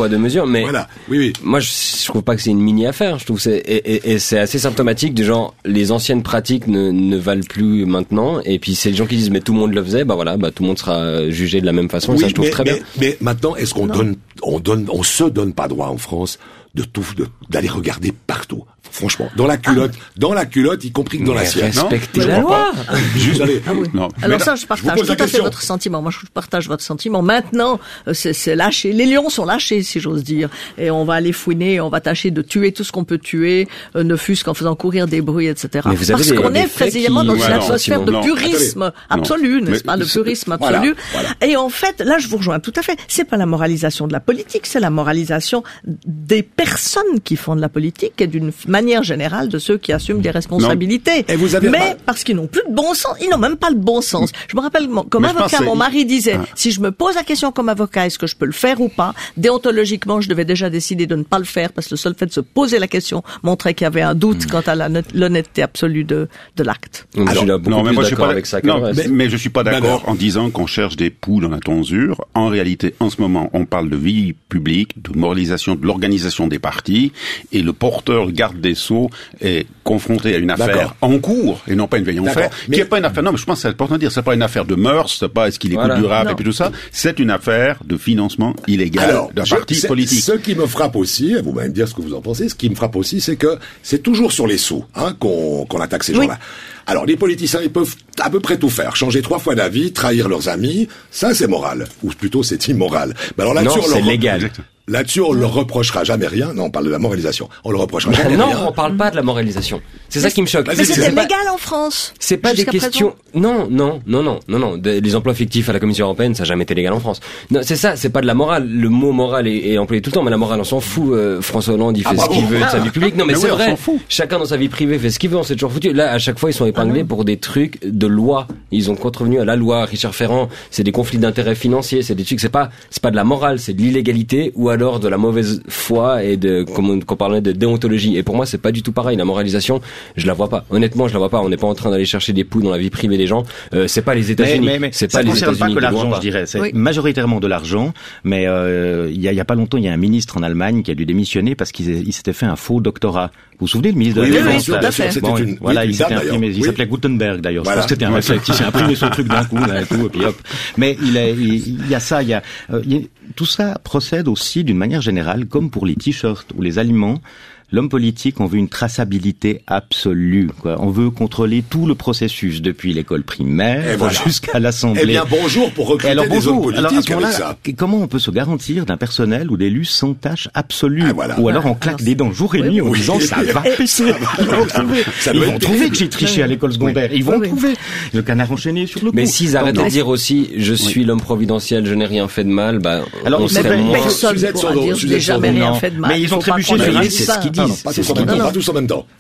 mais voilà. Oui, oui. moi je, je trouve pas que c'est une mini affaire. Je trouve que c'est et, et, et c'est assez symptomatique du genre les anciennes pratiques ne, ne valent plus maintenant. Et puis c'est les gens qui disent mais tout le monde le faisait, bah voilà, bah tout le monde sera jugé de la même façon. Oui, et ça je trouve mais, très mais, bien. Mais maintenant, est-ce qu'on Non. donne, on donne, on se donne pas droit en France de tout, de, d'aller regarder partout. Franchement, dans la culotte, ah. dans la culotte, y compris que dans mais la sienne. respectez non la loi. Juste, allez. Ah oui. Non. Alors Mais ça, je partage je tout à fait votre sentiment. Moi, je partage votre sentiment. Maintenant, c'est, c'est lâché. Les lions sont lâchés, si j'ose dire. Et on va aller fouiner, on va tâcher de tuer tout ce qu'on peut tuer, euh, ne fût-ce qu'en faisant courir des bruits, et cetera. Mais vous avez Parce des- qu'on des est faits précisément qui- dans Ouais, une non, atmosphère de non. purisme absolu, n'est-ce Mais pas? De c'est- purisme voilà, absolu. voilà. Et en fait, là, je vous rejoins tout à fait. C'est pas la moralisation de la politique, c'est la moralisation des personnes qui font de la politique et d'une manière générale de ceux qui assument des responsabilités. Et vous avez Mais pas- parce qu'ils n'ont plus de bon sens, ils n'ont même pas le bon sens. Je me rappelle, mon- comme Mais je pense avocat, que mon c'est- mari disait, Ah. si je me pose la question comme avocat, est-ce que je peux le faire ou pas? Déontologiquement, je devais déjà décider de ne pas le faire parce que le seul fait de se poser la question montrait qu'il y avait un doute quant à la net- l'honnêteté absolue de, de l'acte. Donc, je suis là beaucoup non, mais plus moi je suis d'accord pas avec ça que non, le reste. mais, mais je suis pas d'accord D'accord. en disant qu'on cherche des poules dans la tonsure. En réalité, en ce moment, on parle de vie publique, de moralisation, de l'organisation des partis, et le porteur le garde des Sceaux est confronté à une affaire D'accord. en cours et non pas une veille en D'accord. fait, Mais- qui est pas une affaire. Non, mais je pense que c'est important de dire, c'est pas une affaire de mœurs, c'est pas est-ce qu'il écoute Voilà. du rap Non. et puis tout ça. C'est une affaire de financement illégal Alors, d'un je- parti c'est- politique. Ce qui me frappe aussi, vous m'allez me dire ce que vous en pensez, ce qui me frappe aussi, c'est que c'est toujours sur les sous hein, qu'on qu'on attaque ces Oui. gens-là. Alors, les politiciens, ils peuvent à peu près tout faire. Changer trois fois d'avis, trahir leurs amis, ça c'est moral. Ou plutôt c'est immoral. Mais alors là-dessus, Non, on c'est leur- légal. Là-dessus, on leur reprochera jamais rien. Non, on parle de la moralisation. On leur reprochera jamais Non, rien. on parle pas de la moralisation. C'est ça qui me choque. Vas-y, Mais c'est- c'était c'est pas- légal en France. C'est pas des jusqu'à questions. Non, non, non, non, non, non. Des- les emplois fictifs à la Commission européenne, ça n'a jamais été légal en France. Non, c'est ça. C'est pas de la morale. Le mot morale est, est employé tout le temps, mais la morale, on s'en fout. Euh, François Hollande, il fait Ah, ce bravo. qu'il veut de sa vie publique. Non, mais, Mais c'est oui, on vrai. s'en fout. Chacun dans sa vie privée fait ce qu'il veut. On s'est toujours foutu. Là, à chaque fois, ils sont épinglés pour des trucs de loi. Ils ont contrevenu à la loi. Richard Ferrand, c'est des conflits d'intérêts financiers. C'est des trucs. C'est pas, c'est pas de la morale. C'est de l'illégalité ou alors de la mauvaise foi et de, comme on, qu'on parlait de déontologie. Et pour moi, c'est pas du tout pareil. La moralisation, je la vois pas. Honnêtement, je la vois pas. On n'est pas en train d'aller chercher des poux dans la vie privée des gens. Euh, c'est pas les Mais, États-Unis. mais, mais c'est ça pas ne les concerne États-Unis. pas que loin l'argent, pas. je dirais. C'est Oui. majoritairement de l'argent, mais euh, il y, a, il y a pas longtemps, il y a un ministre en Allemagne qui a dû démissionner parce qu'il il s'était fait un faux doctorat. Vous vous souvenez, le ministre Oui, de la oui, oui, Défense tout là, à fait. C'était bon, une- voilà, oui, il une s'était dame, imprimé, d'ailleurs. il Oui. s'appelait Gutenberg d'ailleurs. Voilà. Je pense que c'était un réflexe, il s'est imprimé son truc d'un coup, là, et tout, et puis hop. Mais il, est, il, il y a ça, il y a, euh, il y a tout ça procède aussi d'une manière générale, comme pour les t-shirts ou les aliments. L'homme politique, on veut une traçabilité absolue, quoi. On veut contrôler tout le processus, depuis l'école Et primaire voilà. jusqu'à l'Assemblée. Eh bien, bonjour pour Et recruter alors des hommes bonjour. Alors à politiques ce avec moment-là, ça. qu- comment on peut se garantir d'un personnel ou d'élus sans tâche absolue? Ah, voilà. Ou alors on claque Alors, des dents jour et oui, nuit en oui. disant ça va péter. Ils vont trouver, Ça ils doit vont être trouver terrible. que j'ai triché à l'école secondaire. Ils vont Oui, oui. trouver le canard enchaîné sur le coup. Mais s'ils arrêtaient Donc, de dire aussi, je suis l'homme providentiel, je n'ai rien fait de mal, bah, Alors, on mais serait Mais moins. personne Suzette ne pourra Sordon, dire je Suzette n'ai jamais Sordon, rien non. fait de mal. Mais ils Il faut ont pas trébuché croire sur que l'île, c'est c'est ce ça. qu'ils Non, non, disent. pas C'est tous ce en même qu'ils temps, disent. pas tous en même temps.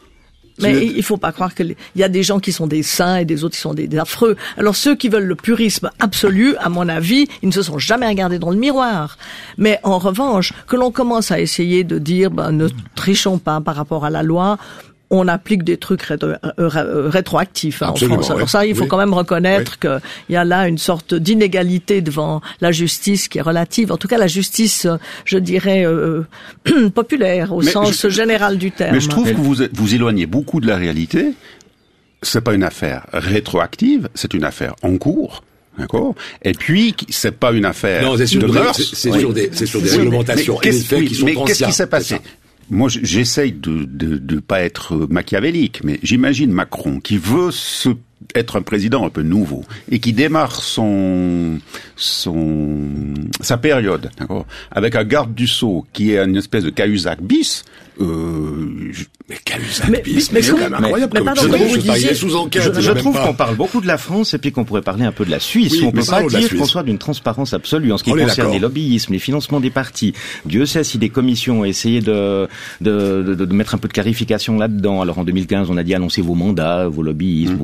Mais Tu- il faut pas croire que les- il y a des gens qui sont des saints et des autres qui sont des, des affreux. Alors ceux qui veulent le purisme absolu, à mon avis, ils ne se sont jamais regardés dans le miroir. Mais en revanche, que l'on commence à essayer de dire, ben, ne trichons pas par rapport à la loi, on applique des trucs rétro, euh, euh, rétroactifs hein, en Absolument, France. Alors oui. ça, il faut Oui. quand même reconnaître qu'il y a là une sorte d'inégalité devant la justice qui est relative. En tout cas, la justice, euh, je dirais, euh, populaire au Mais sens je- général du terme. Mais je trouve que vous vous éloignez beaucoup de la réalité. C'est pas une affaire rétroactive, c'est une affaire en cours. D'accord. Et puis, c'est pas une affaire Non, c'est sur de des- mœurs. c'est- c'est Oui. sur des- c'est sur des Oui, mais- réglementations mais et des qu'est-ce- faits oui, qui sont mais qu'est-ce anciens, qui s'est c'est passé? ça. Moi, j- j'essaye de, de de pas être machiavélique, mais j'imagine Macron qui veut se être un président un peu nouveau et qui démarre son son sa période, d'accord, avec un garde du sceau qui est une espèce de Cahuzac bis. Euh, je- Mais Cahuzac Mais- bis, mais mais c'est comme- quand même incroyable mais comme pardon, chose. comme vous Je sais pas, il est disiez- sous enquête. Je, il je a même trouve pas- qu'on parle beaucoup de la France et puis qu'on pourrait parler un peu de la Suisse. Oui, où on peut mais pas parlons de la dire Suisse. qu'on soit d'une transparence absolue en ce qui On est concerne d'accord. les lobbyismes, les financements des partis. Dieu sait si des commissions ont essayé de, de, de, de mettre un peu de clarification là-dedans. Alors en deux mille quinze, on a dit annoncez vos mandats, vos lobbyismes, Mmh. vos trucs.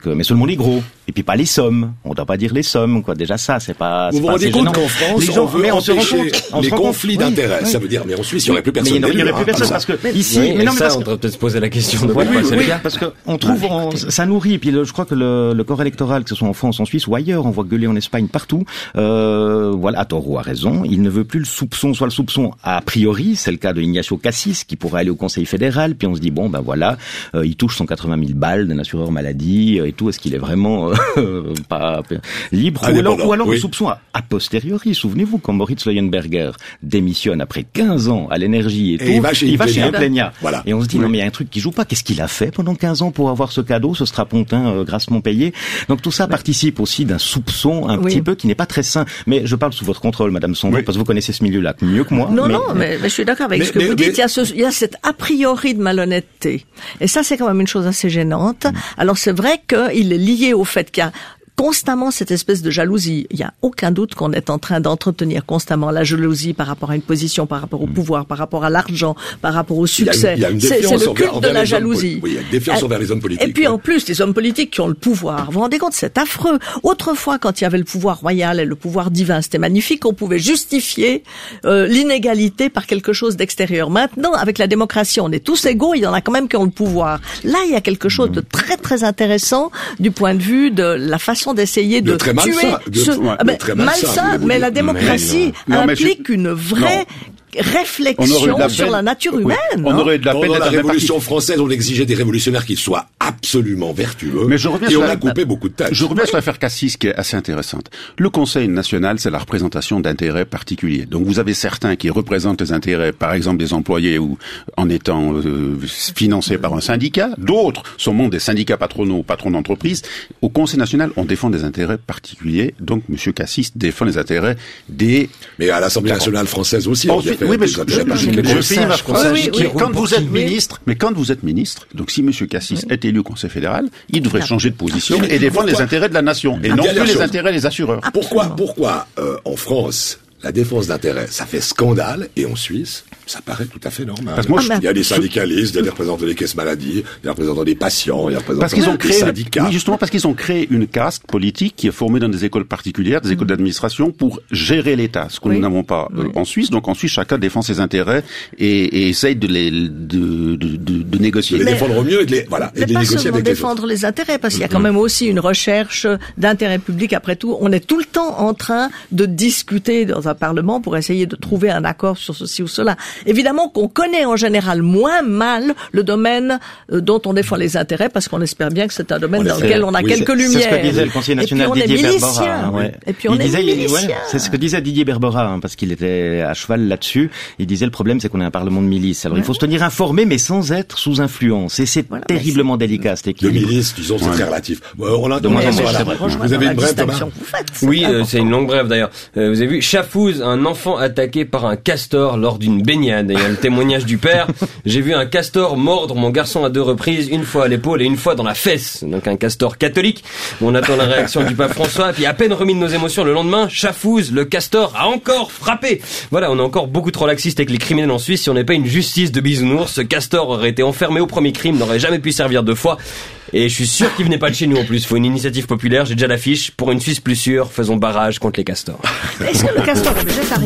truc, mais seulement les gros. Et puis pas les sommes. On doit pas dire les sommes, quoi. Déjà ça, c'est pas. Vous vous rendez compte qu'en France, les gens, on veut mais on empêcher se rend compte, on les se rend conflits compte, d'intérêts. oui, Ça oui. veut dire, mais en Suisse, il n'y aurait plus personne. Mais il n'y aurait plus hein, personne parce que Mais ici, Oui, mais et non, mais ça, parce on que devrait peut-être se poser la question de oui, pourquoi oui, c'est oui, le cas. parce que on trouve, on- ça nourrit. Puis le, je crois que le, le corps électoral, que ce soit en France, en Suisse ou ailleurs, on voit gueuler en Espagne partout. Euh, voilà, à tort ou à raison, il ne veut plus le soupçon, soit le soupçon a priori, c'est le cas de Ignacio Cassis qui pourrait aller au Conseil fédéral. Puis on se dit bon, ben voilà, euh, il touche cent quatre-vingt mille balles d'un assureur maladie euh, et tout. Est-ce qu'il est vraiment euh, pas libre ou Indépendant, alors, ou alors oui. le soupçon a, a posteriori. Souvenez-vous quand Moritz Leuenberger démissionne après quinze ans à l'énergie et, Et tout, il va chez un Plaignat. plaignard. Voilà. Et on se dit non mais il y a un truc qui joue pas. Qu'est-ce qu'il a fait pendant quinze ans pour avoir ce cadeau, ce strapontin euh, grassement payé? Donc tout ça participe aussi d'un soupçon un Oui. petit peu qui n'est pas très sain. Mais je parle sous votre contrôle, Madame Sandro, Oui. parce que vous connaissez ce milieu-là mieux que moi. Non, mais, non, mais, mais je suis d'accord avec mais- ce que mais- vous dites. mais- Il y a ce, il y a cette a priori de malhonnêteté. Et ça, c'est quand même une chose assez gênante. Alors, c'est vrai qu'il est lié au fait qu'il y a constamment cette espèce de jalousie. Il n'y a aucun doute qu'on est en train d'entretenir constamment la jalousie par rapport à une position, par rapport au pouvoir, par rapport à l'argent, par rapport au Il y a une- succès. il y a une C'est défiance c'est le envers- culte de envers la les hommes jalousie. poli- oui, il y a une défiance Euh, envers les hommes politiques, Et puis oui. en plus, les hommes politiques qui ont le pouvoir. Vous vous rendez compte, c'est affreux. Autrefois, quand il y avait le pouvoir royal et le pouvoir divin, c'était magnifique. On pouvait justifier euh, l'inégalité par quelque chose d'extérieur. Maintenant, avec la démocratie, on est tous égaux. Il y en a quand même qui ont le pouvoir. Là, il y a quelque chose de très très intéressant du point de vue de la façon d'essayer de, De très tuer malsain, de- ce ouais, ah ben, de très malsain, malsain, voulez-vous mais dire. la démocratie Mais non. Non, mais je- implique une vraie On aurait eu réflexion de la sur peine- la nature oui. humaine. On hein. aurait eu de la peine Pendant d'être la un vrai Révolution parti. française, on exigeait des révolutionnaires qui soient absolument vertueux. Mais je reviens et sur on la- a coupé beaucoup de têtes. Je reviens sur l'affaire Cassis qui est assez intéressante. Le Conseil national, c'est la représentation d'intérêts particuliers. Donc vous avez certains qui représentent les intérêts, par exemple des employés ou en étant euh, financés par un syndicat. D'autres sont membres des syndicats patronaux, patrons d'entreprise. Au Conseil national, on défend des intérêts particuliers. Donc M. Cassis défend les intérêts des... Mais à l'Assemblée nationale française aussi, on Ensuite, défait oui, mais des je, intérêts je, je, particuliers. je finis ma sache, qu'on sache phrase. qui Mais roule quand pour vous êtes qui. ministre, mais quand vous êtes ministre, donc si M. Cassis est élu au Conseil fédéral, il devrait Ah. changer de position Mais et défendre pourquoi les intérêts de la nation et Ah, non dernière plus les chose. intérêts des assureurs. Pourquoi, Absolument. pourquoi euh, en France, la défense d'intérêts, ça fait scandale, et en Suisse, ça paraît tout à fait normal. Parce que moi, je- il y a des syndicalistes, il y a des représentants des caisses maladies, il y a des représentants des patients, il y a des représentants Parce qu'ils ont des créé, syndicats. oui, justement parce qu'ils ont créé une caste politique qui est formée dans des écoles particulières, des écoles d'administration pour gérer l'État, ce que Oui. nous n'avons pas euh, en Suisse. Donc en Suisse, chacun défend ses intérêts et, et essaye de les de, de, de, de négocier. de les Mais- défendre au mieux et de les, voilà, et Mais de les pas négocier seulement avec les autres. défendre les intérêts, parce qu'il y a quand même aussi une recherche d'intérêt public. Après tout, on est tout le temps en train de discuter dans un parlement pour essayer de trouver un accord sur ceci ou cela. Évidemment qu'on connaît en général moins mal le domaine euh, dont on défend les intérêts, parce qu'on espère bien que c'est un domaine On dans espère, lequel on a oui, quelques c'est- lumières. C'est ce que disait le conseiller Et puis national on est Didier Berbera. milicien. hein, ouais. Et puis on Il est disait, il- milicien. ouais, c'est ce que disait Didier Berbera, hein, parce qu'il était à cheval là-dessus. Il disait le problème, c'est qu'on est un parlement de milice. Alors il faut se tenir informé, mais sans être sous influence. Et c'est Voilà, mais terriblement délicat cet De équilibre. milices, disons, c'est très relatif. Euh, on a De moins en on a- moins, voilà. c'est vrai. Vous avez une brève, Thomas? distinction que vous faites. Oui, euh, important. c'est une longue brève d'ailleurs. Euh, vous avez vu, Chafouze, un enfant attaqué par un castor lors d'une baignade. Il y a le témoignage du père. J'ai vu un castor mordre mon garçon à deux reprises, une fois à l'épaule et une fois dans la fesse. Donc un castor catholique. On attend la réaction du pape François. Et puis à peine remis de nos émotions le lendemain, Chafouze, le castor, a encore frappé. Voilà, on est encore beaucoup trop laxiste avec les criminels en Suisse. Si on n'est pas une justice de bisounours, ce castor aurait été enfermé au premier crime, n'aurait jamais pu servir deux fois. Et je suis sûr qu'il venait pas de chez nous en plus. Faut une initiative populaire. J'ai déjà l'affiche. Pour une Suisse plus sûre, faisons barrage contre les castors. Est-ce que le castor est végétarien?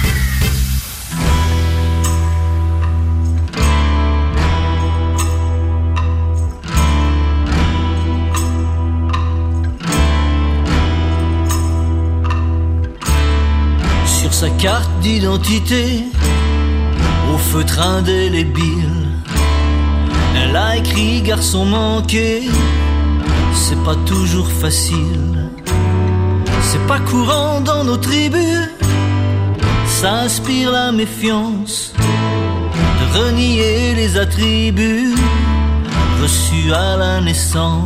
Sur sa carte d'identité, au feutre indélébile, elle a écrit garçon manqué. C'est pas toujours facile, c'est pas courant dans nos tribus. Ça inspire la méfiance de renier les attributs reçus à la naissance.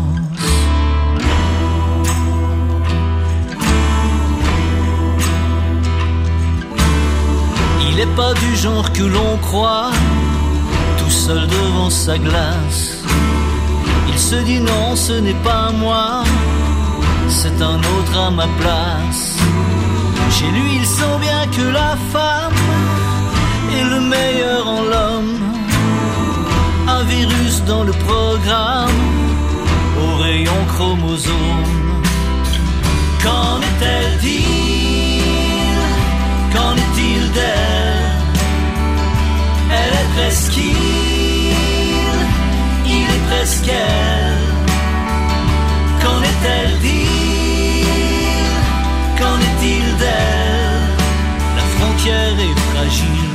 Il est pas du genre que l'on croit, tout seul devant sa glace. Il se dit non, ce n'est pas moi, c'est un autre à ma place. Chez lui, il sent bien que la femme est le meilleur en l'homme. Un virus dans le programme, au rayon chromosomes. Qu'en est-elle-t-il? Qu'en est-il d'elle? Elle est presque il, il est presque elle. Qu'en est-elle-t-il? Qu'en est-il d'elle? La frontière est fragile.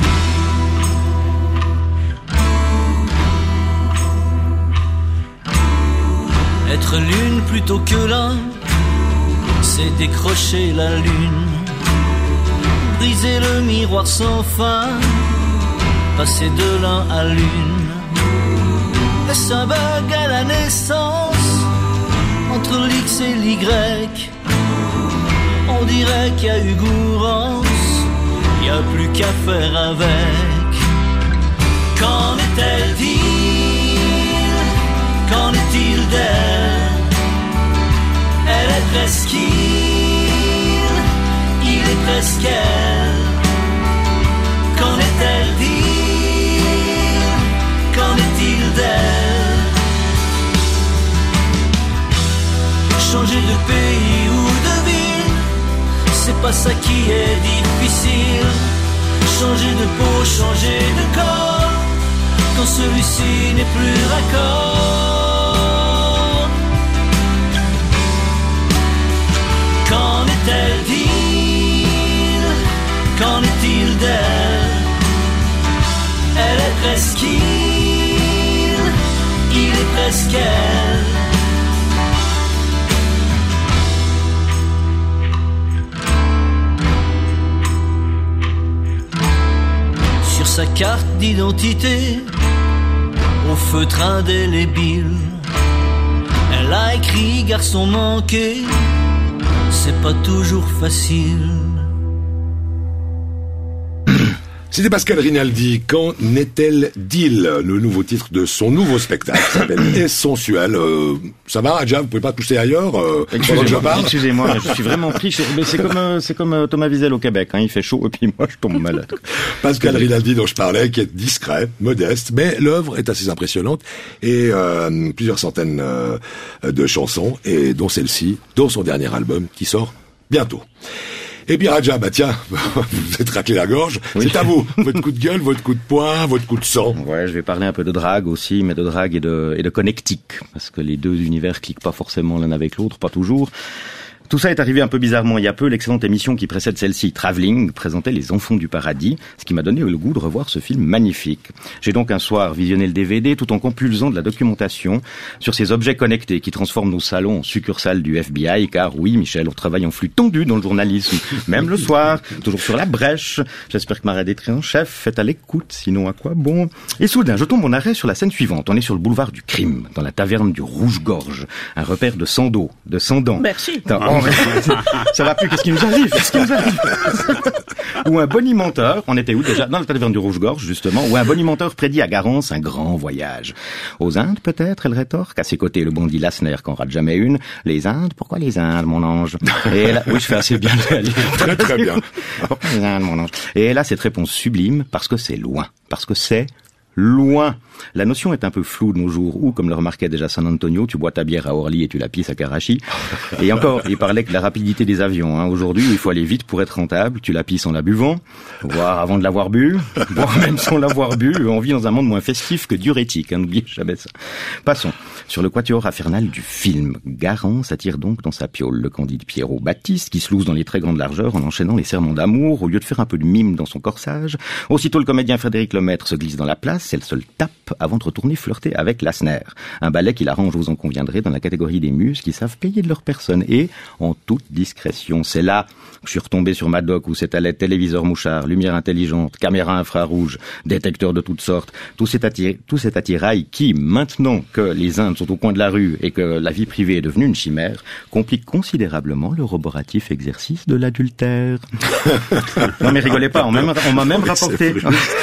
Être l'une plutôt que l'un, c'est décrocher la lune, briser le miroir sans fin, passer de l'un à l'une. Est-ce un bug à la naissance, entre l'X et l'Y? On dirait qu'il y a eu gourance, il n'y a plus qu'à faire avec. Qu'en est-elle-t-il? Qu'en est-il d'elle? Elle est presque il, il est presque elle. Qu'en est-elle-t-il? Qu'en est-il d'elle? Changer de pays ou de ville, c'est pas ça qui est difficile. Changer de peau, changer de corps, quand celui-ci n'est plus raccord. Qu'en est-elle-t-il? Qu'en est-il d'elle? Elle est presque il, il est presque elle. Sur sa carte d'identité, au feutre indélébile, elle a écrit garçon manqué. C'est pas toujours facile. C'était Pascal Rinaldi. Qu'en est-elle-t-il? Le nouveau titre de son nouveau spectacle s'appelle Essentiel. Euh, ça va, Radja? Vous pouvez pas tousser ailleurs euh, pendant que je parle? Excusez-moi, je suis vraiment pris. Mais c'est comme euh, c'est comme euh, Thomas Wiesel au Québec. Hein, il fait chaud et puis moi je tombe malade. Pascal Rinaldi dont je parlais, qui est discret, modeste, mais l'œuvre est assez impressionnante et euh, plusieurs centaines euh, de chansons, et dont celle-ci, dont son dernier album qui sort bientôt. Et puis Radja, bah tiens, vous êtes raclé la gorge, oui. C'est à vous, votre coup de gueule, votre coup de poing, votre coup de sang. Ouais, je vais parler un peu de drague aussi, mais de drague et de, et de connectique, parce que les deux univers cliquent pas forcément l'un avec l'autre, pas toujours. Tout ça est arrivé un peu bizarrement il y a peu. L'excellente émission qui précède celle-ci, Travelling, présentait Les Enfants du Paradis, ce qui m'a donné le goût de revoir ce film magnifique. J'ai donc un soir visionné le D V D tout en compulsant de la documentation sur ces objets connectés qui transforment nos salons en succursales du F B I, car oui, Michel, on travaille en flux tendu dans le journalisme, même le soir, toujours sur la brèche. J'espère que ma rédactrice en chef est à l'écoute, sinon à quoi bon? Et soudain, je tombe en arrêt sur la scène suivante. On est sur le boulevard du crime, dans la taverne du Rouge-Gorge, un repère de sans-dos, de sans-dents. Merci. Dans, ça va plus, qu'est-ce qui nous arrive, qu'est-ce qui nous arrive Ou un bonimenteur, on était où déjà? Dans la taverne du Rouge-Gorge, justement, où un bonimenteur prédit à Garance un grand voyage. Aux Indes, peut-être, elle rétorque. À ses côtés, le bandit Lassner, qu'on rate jamais une. Les Indes? Pourquoi les Indes, mon ange? Et là, oui, je fais assez bien. Très, très bien. Pourquoi les Indes, mon ange? Et là, cette réponse sublime, parce que c'est loin. Parce que c'est loin. La notion est un peu floue de nos jours, où, comme le remarquait déjà San Antonio, tu bois ta bière à Orly et tu la pisses à Karachi. Et encore, il parlait que la rapidité des avions. Hein. Aujourd'hui, il faut aller vite pour être rentable. Tu la pisses en la buvant, voire avant de l'avoir bu, voire même sans l'avoir bu. On vit dans un monde moins festif que diurétique. Hein. N'oubliez jamais ça. Passons. Sur le quatuor infernal du film, Garance attire donc dans sa piole le candide Pierrot Baptiste, qui se louse dans les très grandes largeurs en enchaînant les serments d'amour, au lieu de faire un peu de mime dans son corsage. Aussitôt, le comédien Frédéric Lemaître se glisse dans la place, elle se le tape avant de retourner flirter avec Lassner. Un ballet qu'il arrange, vous en conviendrez, dans la catégorie des muses qui savent payer de leur personne et en toute discrétion. C'est là que je suis retombé sur Madoc, où c'est à l'aide téléviseur mouchard, lumière intelligente, caméra infrarouge, détecteur de toutes sortes, tout cet, attir- tout cet attirail qui, maintenant que les Indes sont au coin de la rue et que la vie privée est devenue une chimère, complique considérablement le roboratif exercice de l'adultère. Non mais rigolez pas, on m'a même, on m'a même rapporté,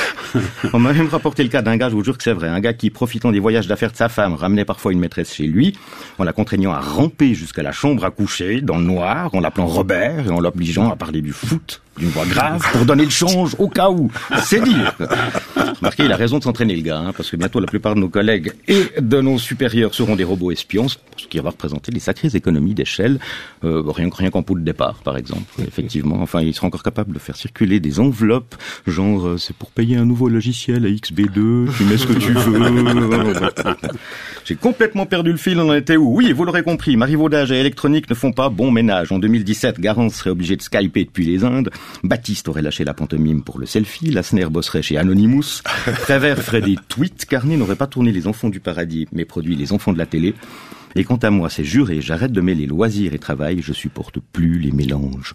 on m'a même rapporté le cas d'un gars, je vous jure que c'est vrai, un gars qui, profitant des voyages d'affaires de sa femme, ramenait parfois une maîtresse chez lui, en la contraignant à ramper jusqu'à la chambre à coucher, dans le noir, en l'appelant Robert et en l'obligeant à parler du foot d'une voix grave pour donner le change au cas où. C'est dire. Remarquez, il a raison de s'entraîner le gars, hein, parce que bientôt la plupart de nos collègues et de nos supérieurs seront des robots espions, ce qui va représenter des sacrées économies d'échelle, euh, rien, rien qu'en pot de départ, par exemple. Effectivement, enfin, il sera encore capable de faire circuler des enveloppes, genre, euh, c'est pour payer un nouveau logiciel à X B deux, tu mets ce que tu veux. J'ai complètement perdu le fil, on en était où? Oui, vous l'aurez compris, marivaudage et électronique ne font pas bon ménage. En deux mille dix-sept, Garance serait obligé de skyper depuis les Indes, Baptiste aurait lâché la pantomime pour le selfie, Lassner bosserait chez Anonymous, Prévert ferait des tweets, Carnet n'aurait pas tourné Les Enfants du Paradis, mais produit Les Enfants de la télé. Et quant à moi, c'est juré, j'arrête de mêler loisirs et travail, je supporte plus les mélanges.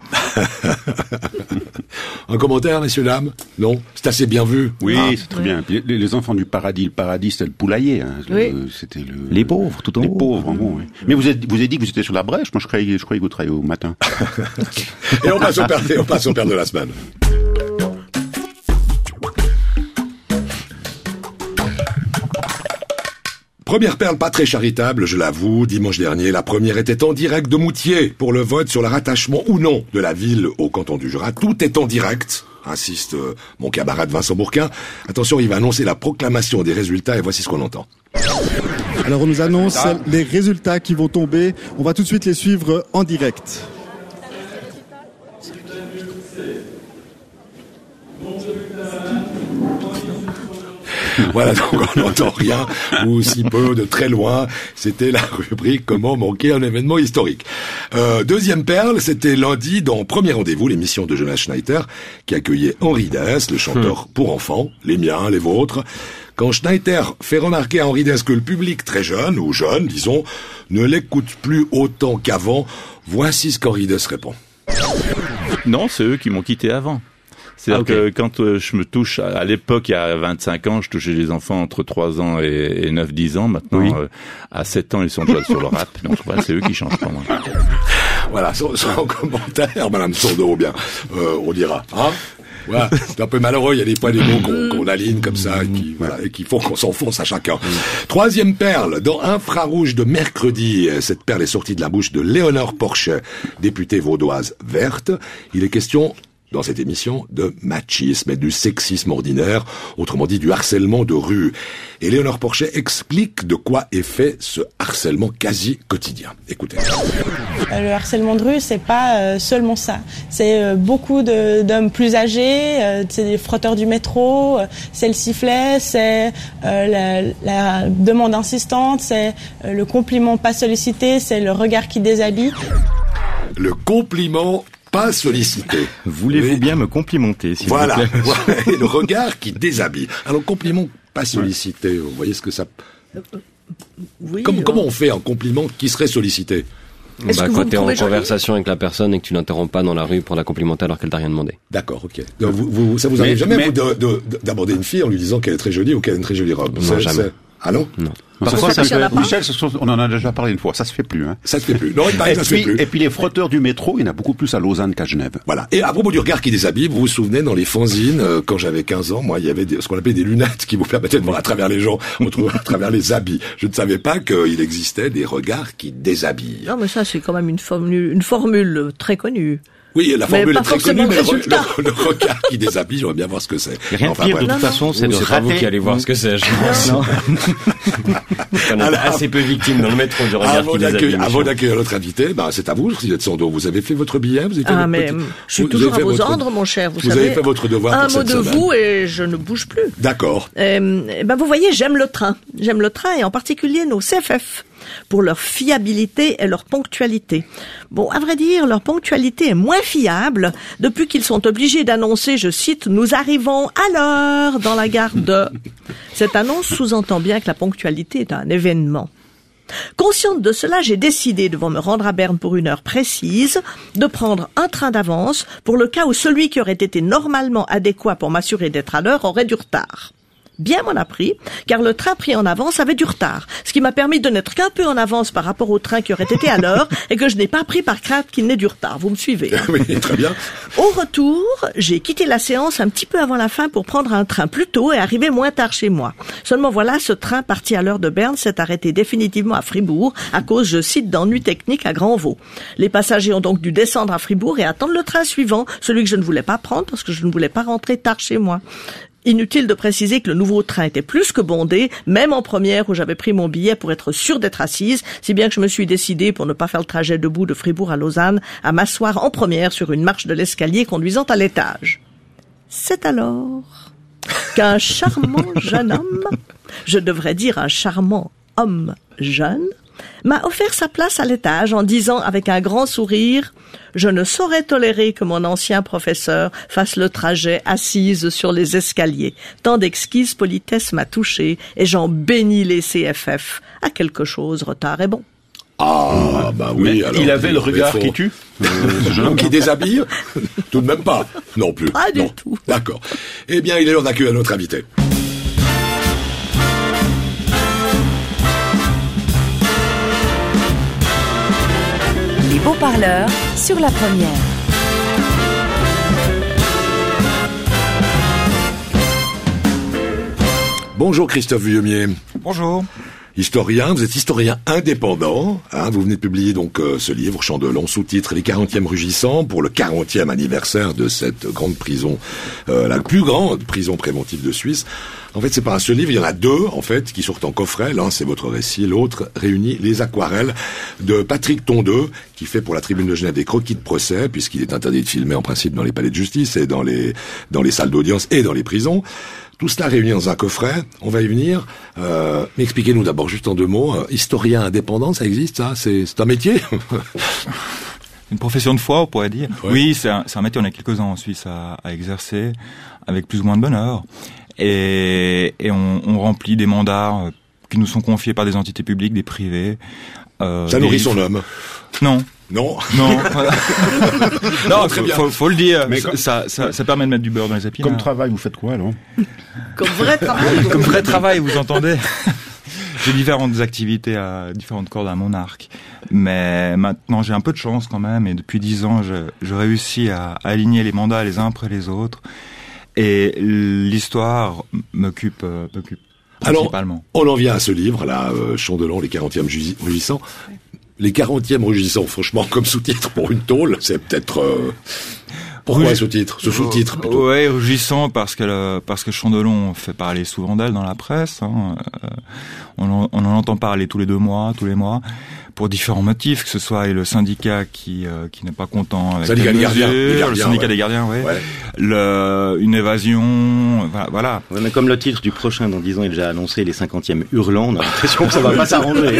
Un commentaire, messieurs, dames? Non? C'est assez bien vu. Oui, ah. c'est très oui. bien. Les, les Enfants du Paradis, le paradis, c'était le poulailler. Hein. Oui. Le, c'était le... Les pauvres, tout en les haut. Les pauvres, en gros, oui. Mais vous, êtes, vous avez dit que vous étiez sur la brèche. Moi, je croyais, je croyais que vous travailliez au matin. Et on passe au père, on passe au père de la semaine. Première perle pas très charitable, je l'avoue, dimanche dernier, la première était en direct de Moutier pour le vote sur le rattachement ou non de la ville au canton du Jura. Tout est en direct, insiste euh, mon camarade Vincent Bourquin. Attention, il va annoncer la proclamation des résultats et voici ce qu'on entend. Alors on nous annonce ah. les résultats qui vont tomber. On va tout de suite les suivre en direct. Voilà, donc on n'entend rien, ou si peu, de très loin. C'était la rubrique « Comment manquer un événement historique ». Euh, deuxième perle, c'était lundi dans Premier Rendez-vous, l'émission de Jonas Schneider, qui accueillait Henri Dess, le chanteur pour enfants, les miens, les vôtres. Quand Schneider fait remarquer à Henri Dess que le public très jeune, ou jeune, disons, ne l'écoute plus autant qu'avant, voici ce qu'Henri Dess répond. Non, c'est eux qui m'ont quitté avant. C'est-à-dire ah, okay. que quand euh, je me touche, à, à l'époque, il y a vingt-cinq ans, je touchais les enfants entre trois ans et, et neuf dix ans. Maintenant, oui. euh, à sept ans, ils sont déjà sur le rap. Donc, voilà, c'est eux qui changent pas moi. Voilà, sans, sans commentaire, Madame Sourdeau, bien, euh, on dira. Hein voilà, c'est un peu malheureux, il y a des fois des mots qu'on, qu'on aligne comme ça et qui, voilà, et qui font qu'on s'enfonce à chacun. Troisième perle, dans Infrarouge de mercredi, cette perle est sortie de la bouche de Léonore Porchet, députée vaudoise verte. Il est question dans cette émission de machisme et du sexisme ordinaire, autrement dit du harcèlement de rue. Et Léonore Porchet explique de quoi est fait ce harcèlement quasi quotidien. Écoutez. Le harcèlement de rue, c'est pas euh, seulement ça. C'est euh, beaucoup de, d'hommes plus âgés, euh, c'est des frotteurs du métro, euh, c'est le sifflet, c'est euh, la, la demande insistante, c'est euh, le compliment pas sollicité, c'est le regard qui déshabille. Le compliment pas sollicité. Voulez-vous oui. bien me complimenter, s'il voilà. vous plaît? Voilà, le regard qui déshabille. Alors, compliment pas sollicité, vous voyez ce que ça... Oui, Comme, euh... Comment on fait un compliment qui serait sollicité? Bah, quand t'es en conversation avec la personne et que tu l'interromps pas dans la rue pour la complimenter alors qu'elle t'a rien demandé. D'accord, ok. Donc, vous, vous, ça vous arrive mais, jamais mais... vous de, de, d'aborder une fille en lui disant qu'elle est très jolie ou qu'elle a une très jolie robe? Non, c'est, jamais. C'est... Ah non? Non. Parfois, ça, ça fait, Michel, on en a déjà parlé une fois, ça se fait plus. Hein. Ça se fait plus. Non, il paraît et, que ça puis, se fait plus. Et puis les frotteurs du métro, il y en a beaucoup plus à Lausanne qu'à Genève. Voilà. Et à propos du regard qui déshabille, vous vous souvenez, dans les fanzines, euh, quand j'avais quinze ans, moi, il y avait des, ce qu'on appelait des lunettes qui vous permettaient de voir à travers les gens, à travers les habits. Je ne savais pas qu'il existait des regards qui déshabillent. Non, mais ça, c'est quand même une formule, une formule très connue. Oui, la formule est très connue, mais le, le, le regard qui déshabille, j'aimerais bien voir ce que c'est. Rien de enfin, pire, de toute façon, c'est de rater. C'est pas vous qui allez voir ce que c'est, je pense. Non. On est assez peu victimes dans le métro du regard avant qui déshabille. Avant d'accueillir notre invité, bah, c'est à vous, si vous êtes Sando. Vous avez fait votre billet, vous avez fait ah, votre mais petit... je suis vous, toujours vous à vos votre... ordres, mon cher. Vous, vous savez, avez fait votre devoir un pour mot cette de semaine. vous et je ne bouge plus. D'accord. Euh, ben, vous voyez, j'aime le train. J'aime le train et en particulier nos C F F. Pour leur fiabilité et leur ponctualité. Bon, à vrai dire, leur ponctualité est moins fiable depuis qu'ils sont obligés d'annoncer, je cite, « Nous arrivons à l'heure dans la gare de... » Cette annonce sous-entend bien que la ponctualité est un événement. Consciente de cela, j'ai décidé, devant me rendre à Berne pour une heure précise, de prendre un train d'avance pour le cas où celui qui aurait été normalement adéquat pour m'assurer d'être à l'heure aurait du retard. bien m'en a pris, car le train pris en avance avait du retard, ce qui m'a permis de n'être qu'un peu en avance par rapport au train qui aurait été à l'heure et que je n'ai pas pris par crainte qu'il n'ait du retard. Vous me suivez? Oui, très bien. Au retour, j'ai quitté la séance un petit peu avant la fin pour prendre un train plus tôt et arriver moins tard chez moi. Seulement voilà, ce train parti à l'heure de Berne s'est arrêté définitivement à Fribourg à cause, je cite, d'ennuis techniques à Grand-Vaux. Les passagers ont donc dû descendre à Fribourg et attendre le train suivant, celui que je ne voulais pas prendre parce que je ne voulais pas rentrer tard chez moi. Inutile de préciser que le nouveau train était plus que bondé, même en première où j'avais pris mon billet pour être sûre d'être assise, si bien que je me suis décidée, pour ne pas faire le trajet debout de Fribourg à Lausanne, à m'asseoir en première sur une marche de l'escalier conduisant à l'étage. C'est alors qu'un charmant jeune homme, je devrais dire un charmant homme jeune, m'a offert sa place à l'étage en disant avec un grand sourire « Je ne saurais tolérer que mon ancien professeur fasse le trajet assise sur les escaliers. Tant d'exquise politesse m'a touché et j'en bénis les C F F. À quelque chose, retard est bon. » Ah, bah oui, mais alors... il avait le regard faut... qui tue. Euh, ce jeune homme qui déshabille? Tout de même pas. Non plus. Pas non. du tout. D'accord. Eh bien, il est l'heure d'accueillir notre invité. Les beaux-parleurs sur la première. Bonjour Christophe Vuillemier. Bonjour. Historien, vous êtes historien indépendant, hein, vous venez de publier donc euh, ce livre, Chandelon, sous-titre Les quarantièmes rugissants, pour le quarantième anniversaire de cette grande prison, euh, la plus grande prison préventive de Suisse. En fait, c'est pas un seul livre, il y en a deux, en fait, qui sortent en coffret. L'un, c'est votre récit, l'autre réunit les aquarelles de Patrick Tondeux, qui fait pour la Tribune de Genève des croquis de procès, puisqu'il est interdit de filmer en principe dans les palais de justice et dans les, dans les salles d'audience et dans les prisons. Tout cela réuni dans un coffret, on va y venir. Euh, mais expliquez-nous d'abord, juste en deux mots, euh, historien indépendant, ça existe, ça? C'est, c'est un métier? Une profession de foi, on pourrait dire. Ouais. Oui, c'est un, c'est un métier, on a quelques-uns en Suisse à, à exercer, avec plus ou moins de bonheur. Et, et on, on remplit des mandats qui nous sont confiés par des entités publiques, des privés. Euh, ça nourrit son homme? Non. Non. Non. non, très faut, bien. faut, faut le dire. Mais ça, comme, ça, ça, ça permet de mettre du beurre dans les épinards. Comme travail, vous faites quoi, alors? Comme vrai travail. Comme vrai travail, vous entendez? J'ai différentes activités à différentes cordes à mon arc. Mais maintenant, j'ai un peu de chance quand même. Et depuis dix ans, je, je réussis à, à aligner les mandats les uns après les autres. Et l'histoire m'occupe, euh, m'occupe principalement. Alors, on en vient à ce livre, là, euh, Chandelon, les quarantièmes rugissants. Les quarantièmes rugissants, franchement, comme sous-titre pour une tôle, c'est peut-être... Euh... Pourquoi Rugi... sous-titre Ce sous-titre, plutôt. Oui, rugissant parce que le, parce que Chandelon fait parler souvent d'elle dans la presse. Hein. Euh, on, en, on en entend parler tous les deux mois, tous les mois, pour différents motifs, que ce soit le syndicat qui euh, qui n'est pas content avec syndicat les des mesures, gardiens, des gardiens, le syndicat ouais. des gardiens, oui. Ouais. Le, une évasion, voilà. Ouais, mais comme le titre du prochain dans dix ans est déjà annoncé, les cinquantièmes hurlants, on a l'impression que ça va pas s'arranger.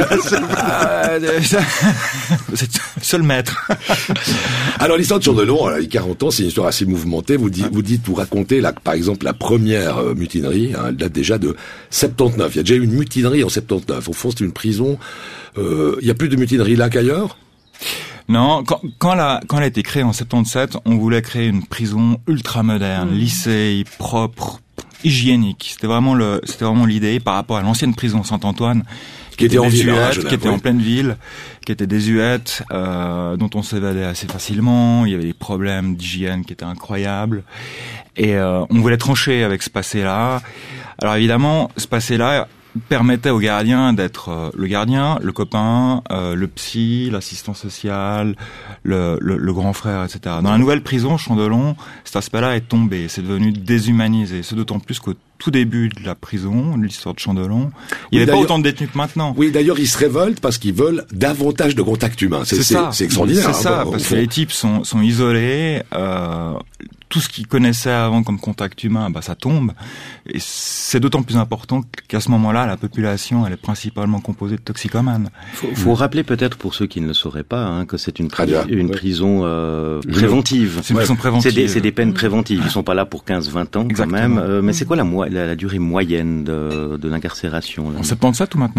C'est seul maître. Alors l'histoire de Chandelon, les quarante ans, c'est une histoire assez mouvementée. Vous dites, vous dites, vous racontez, là, par exemple, la première euh, mutinerie, hein, elle date déjà de soixante-dix-neuf. Il y a déjà eu une mutinerie en soixante-dix-neuf. Au fond, c'est une prison. Euh, il y a plus de mutinerie là qu'ailleurs? Non, quand, quand, la, quand elle a été créée en soixante-dix-sept, on voulait créer une prison ultra moderne, mmh. lissée, propre, hygiénique. C'était vraiment le, c'était vraiment l'idée par rapport à l'ancienne prison Saint-Antoine, qui, qui était, était en ville, hein, Genève, qui était oui. en pleine ville, qui était désuète, euh, dont on s'évadait assez facilement. Il y avait des problèmes d'hygiène qui étaient incroyables, et euh, on voulait trancher avec ce passé-là. Alors évidemment, ce passé-là permettait au gardien d'être euh, le gardien, le copain, euh, le psy, l'assistant social, le, le, le grand frère, et cetera. Dans la nouvelle prison, Chandelon, cet aspect-là est tombé, c'est devenu déshumanisé. C'est d'autant plus qu'au tout début de la prison, de l'histoire de Chandelon, il n'y oui, avait pas autant de détenus que maintenant. Oui, d'ailleurs, ils se révoltent parce qu'ils veulent davantage de contact humain. C'est, c'est, c'est, c'est extraordinaire. C'est ça, hein, parce que les types sont, sont isolés, euh, tout ce qu'ils connaissaient avant comme contact humain, bah, ça tombe. Et c'est d'autant plus important qu'à ce moment-là, la population, elle est principalement composée de toxicomanes. Faut, faut mmh. rappeler peut-être pour ceux qui ne le sauraient pas, hein, que c'est une, pri- une ouais. prison euh, préventive. C'est une prison préventive. C'est des, c'est des peines préventives. Ils sont pas là pour quinze vingt ans Exactement. quand même. Euh, mais c'est quoi la, mo- la, la durée moyenne de, de l'incarcération là? En soixante-dix-sept ou maintenant?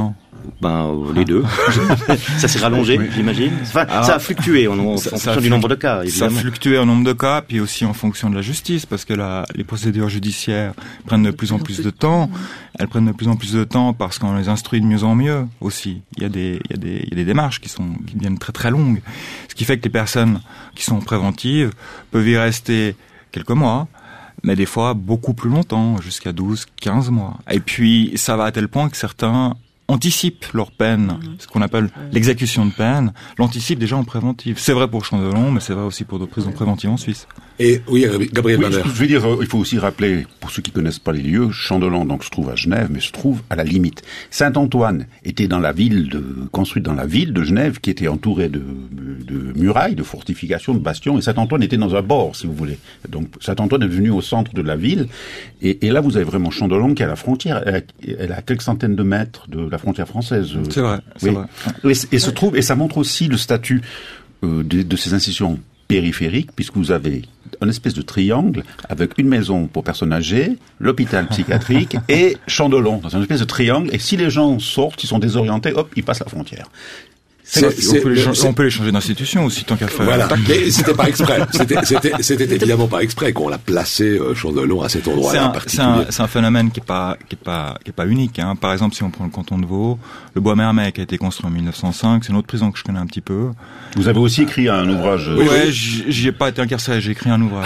Ben, les deux. Ça s'est rallongé, oui. J'imagine. Enfin, Alors, ça a fluctué en, en ça, fonction ça du nombre de cas, évidemment. Ça a fluctué en nombre de cas, puis aussi en fonction de la justice, parce que la, les procédures judiciaires prennent de plus en plus de temps. Elles prennent de plus en plus de temps parce qu'on les instruit de mieux en mieux aussi. Il y a des, il y a des, il y a des démarches qui sont, qui deviennent très très longues. Ce qui fait que les personnes qui sont préventives peuvent y rester quelques mois, mais des fois beaucoup plus longtemps, jusqu'à douze, quinze mois. Et puis, ça va à tel point que certains anticipent leur peine, ce qu'on appelle l'exécution de peine, l'anticipent déjà en préventive. C'est vrai pour Chandelon, mais c'est vrai aussi pour d'autres prisons préventives en Suisse. Et oui, Gabriel oui, je, je veux dire, il faut aussi rappeler, pour ceux qui connaissent pas les lieux, Chandelon donc se trouve à Genève, mais se trouve à la limite. Saint-Antoine était dans la ville de, construite dans la ville de Genève, qui était entourée de, de murailles, de fortifications, de bastions, et Saint-Antoine était dans un bord, si vous voulez. Donc Saint-Antoine est devenu au centre de la ville, et, et là vous avez vraiment Chandelon qui est à la frontière, elle a, elle a quelques centaines de mètres de la frontière française. C'est vrai, c'est oui. vrai. Et, et se trouve, et ça montre aussi le statut euh, de, de ces institutions périphériques, puisque vous avez une espèce de triangle avec une maison pour personnes âgées, l'hôpital psychiatrique et Chandelon, dans une espèce de triangle, et si les gens sortent, ils sont désorientés, hop, ils passent la frontière. C'est, c'est, on, peut les, on peut les changer d'institution aussi, tant qu'à faire. Voilà. Mais c'était pas exprès. C'était, c'était, c'était évidemment pas exprès qu'on l'a placé, euh, Chandelon, à cet endroit-là en particulier. C'est un, c'est un phénomène qui est pas, qui est pas, qui est pas unique, hein. Par exemple, si on prend le canton de Vaud, le Bois-Mermet qui a été construit en mille neuf cent cinq, c'est une autre prison que je connais un petit peu. Vous avez aussi écrit un ouvrage. Oui, ouais, j'y ai pas été incarcéré, j'ai écrit un ouvrage.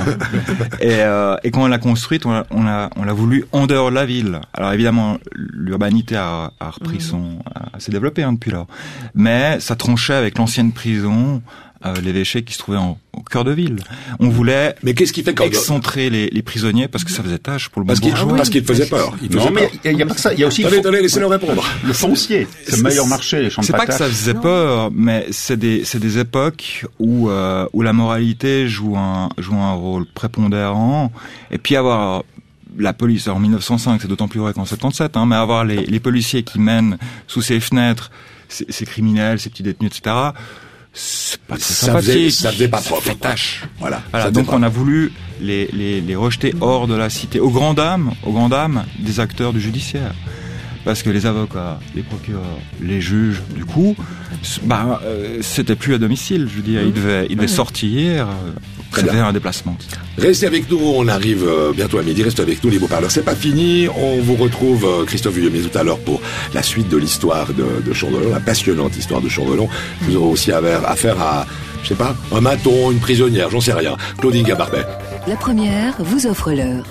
et, euh, et quand on l'a construite, on l'a, on l'a, on l'a voulu en dehors de la ville. Alors évidemment, l'urbanité a, a repris son, a, s'est développée, hein, depuis là. Mais ça tranchait avec l'ancienne prison, euh, l'évêché qui se trouvait en, au cœur de ville. On voulait mais qu'est-ce qui fait quand excentrer les, les prisonniers parce que ça faisait tâche pour le parce bon qu'il, bourgeois. Parce qu'il faisait peur. Il non, mais il y a pas que ça. Il y a aussi. Attendez, attendez, laissez-le répondre. Le foncier, c'est le meilleur marché, les champs de patates. C'est pas que ça faisait peur, mais c'est des, c'est des époques où, euh, où la moralité joue un, joue un rôle prépondérant. Et puis avoir la police, alors en mille neuf cent cinq, c'est d'autant plus vrai qu'en soixante-dix-sept, hein, mais avoir les, les policiers qui mènent sous ses fenêtres ces, ces criminels, ces petits détenus, et cetera, c'est pas très ça sympathique. Faisait, ça faisait pas propre. Ça fait tâche. Voilà. voilà donc on a voulu les, les, les rejeter hors de la cité, aux grandes dames, aux grandes dames des acteurs du judiciaire. Parce que les avocats, les procureurs, les juges, du coup, bah, euh, c'était plus à domicile. Je veux dire, ils devaient, ils devaient sortir, euh, faire un déplacement. Restez avec nous, on arrive euh, bientôt à midi. Restez avec nous, les beaux parleurs. C'est pas fini. On vous retrouve, euh, Christophe Vuillemier, tout à l'heure pour la suite de l'histoire de, de Chandelon, la passionnante histoire de Chandelon. Nous aurons aussi affaire, affaire à, je sais pas, un maton, une prisonnière, j'en sais rien. Claudine Gabarbet. La première vous offre l'heure.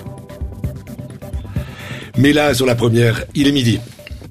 Mais là, sur la première, il est midi.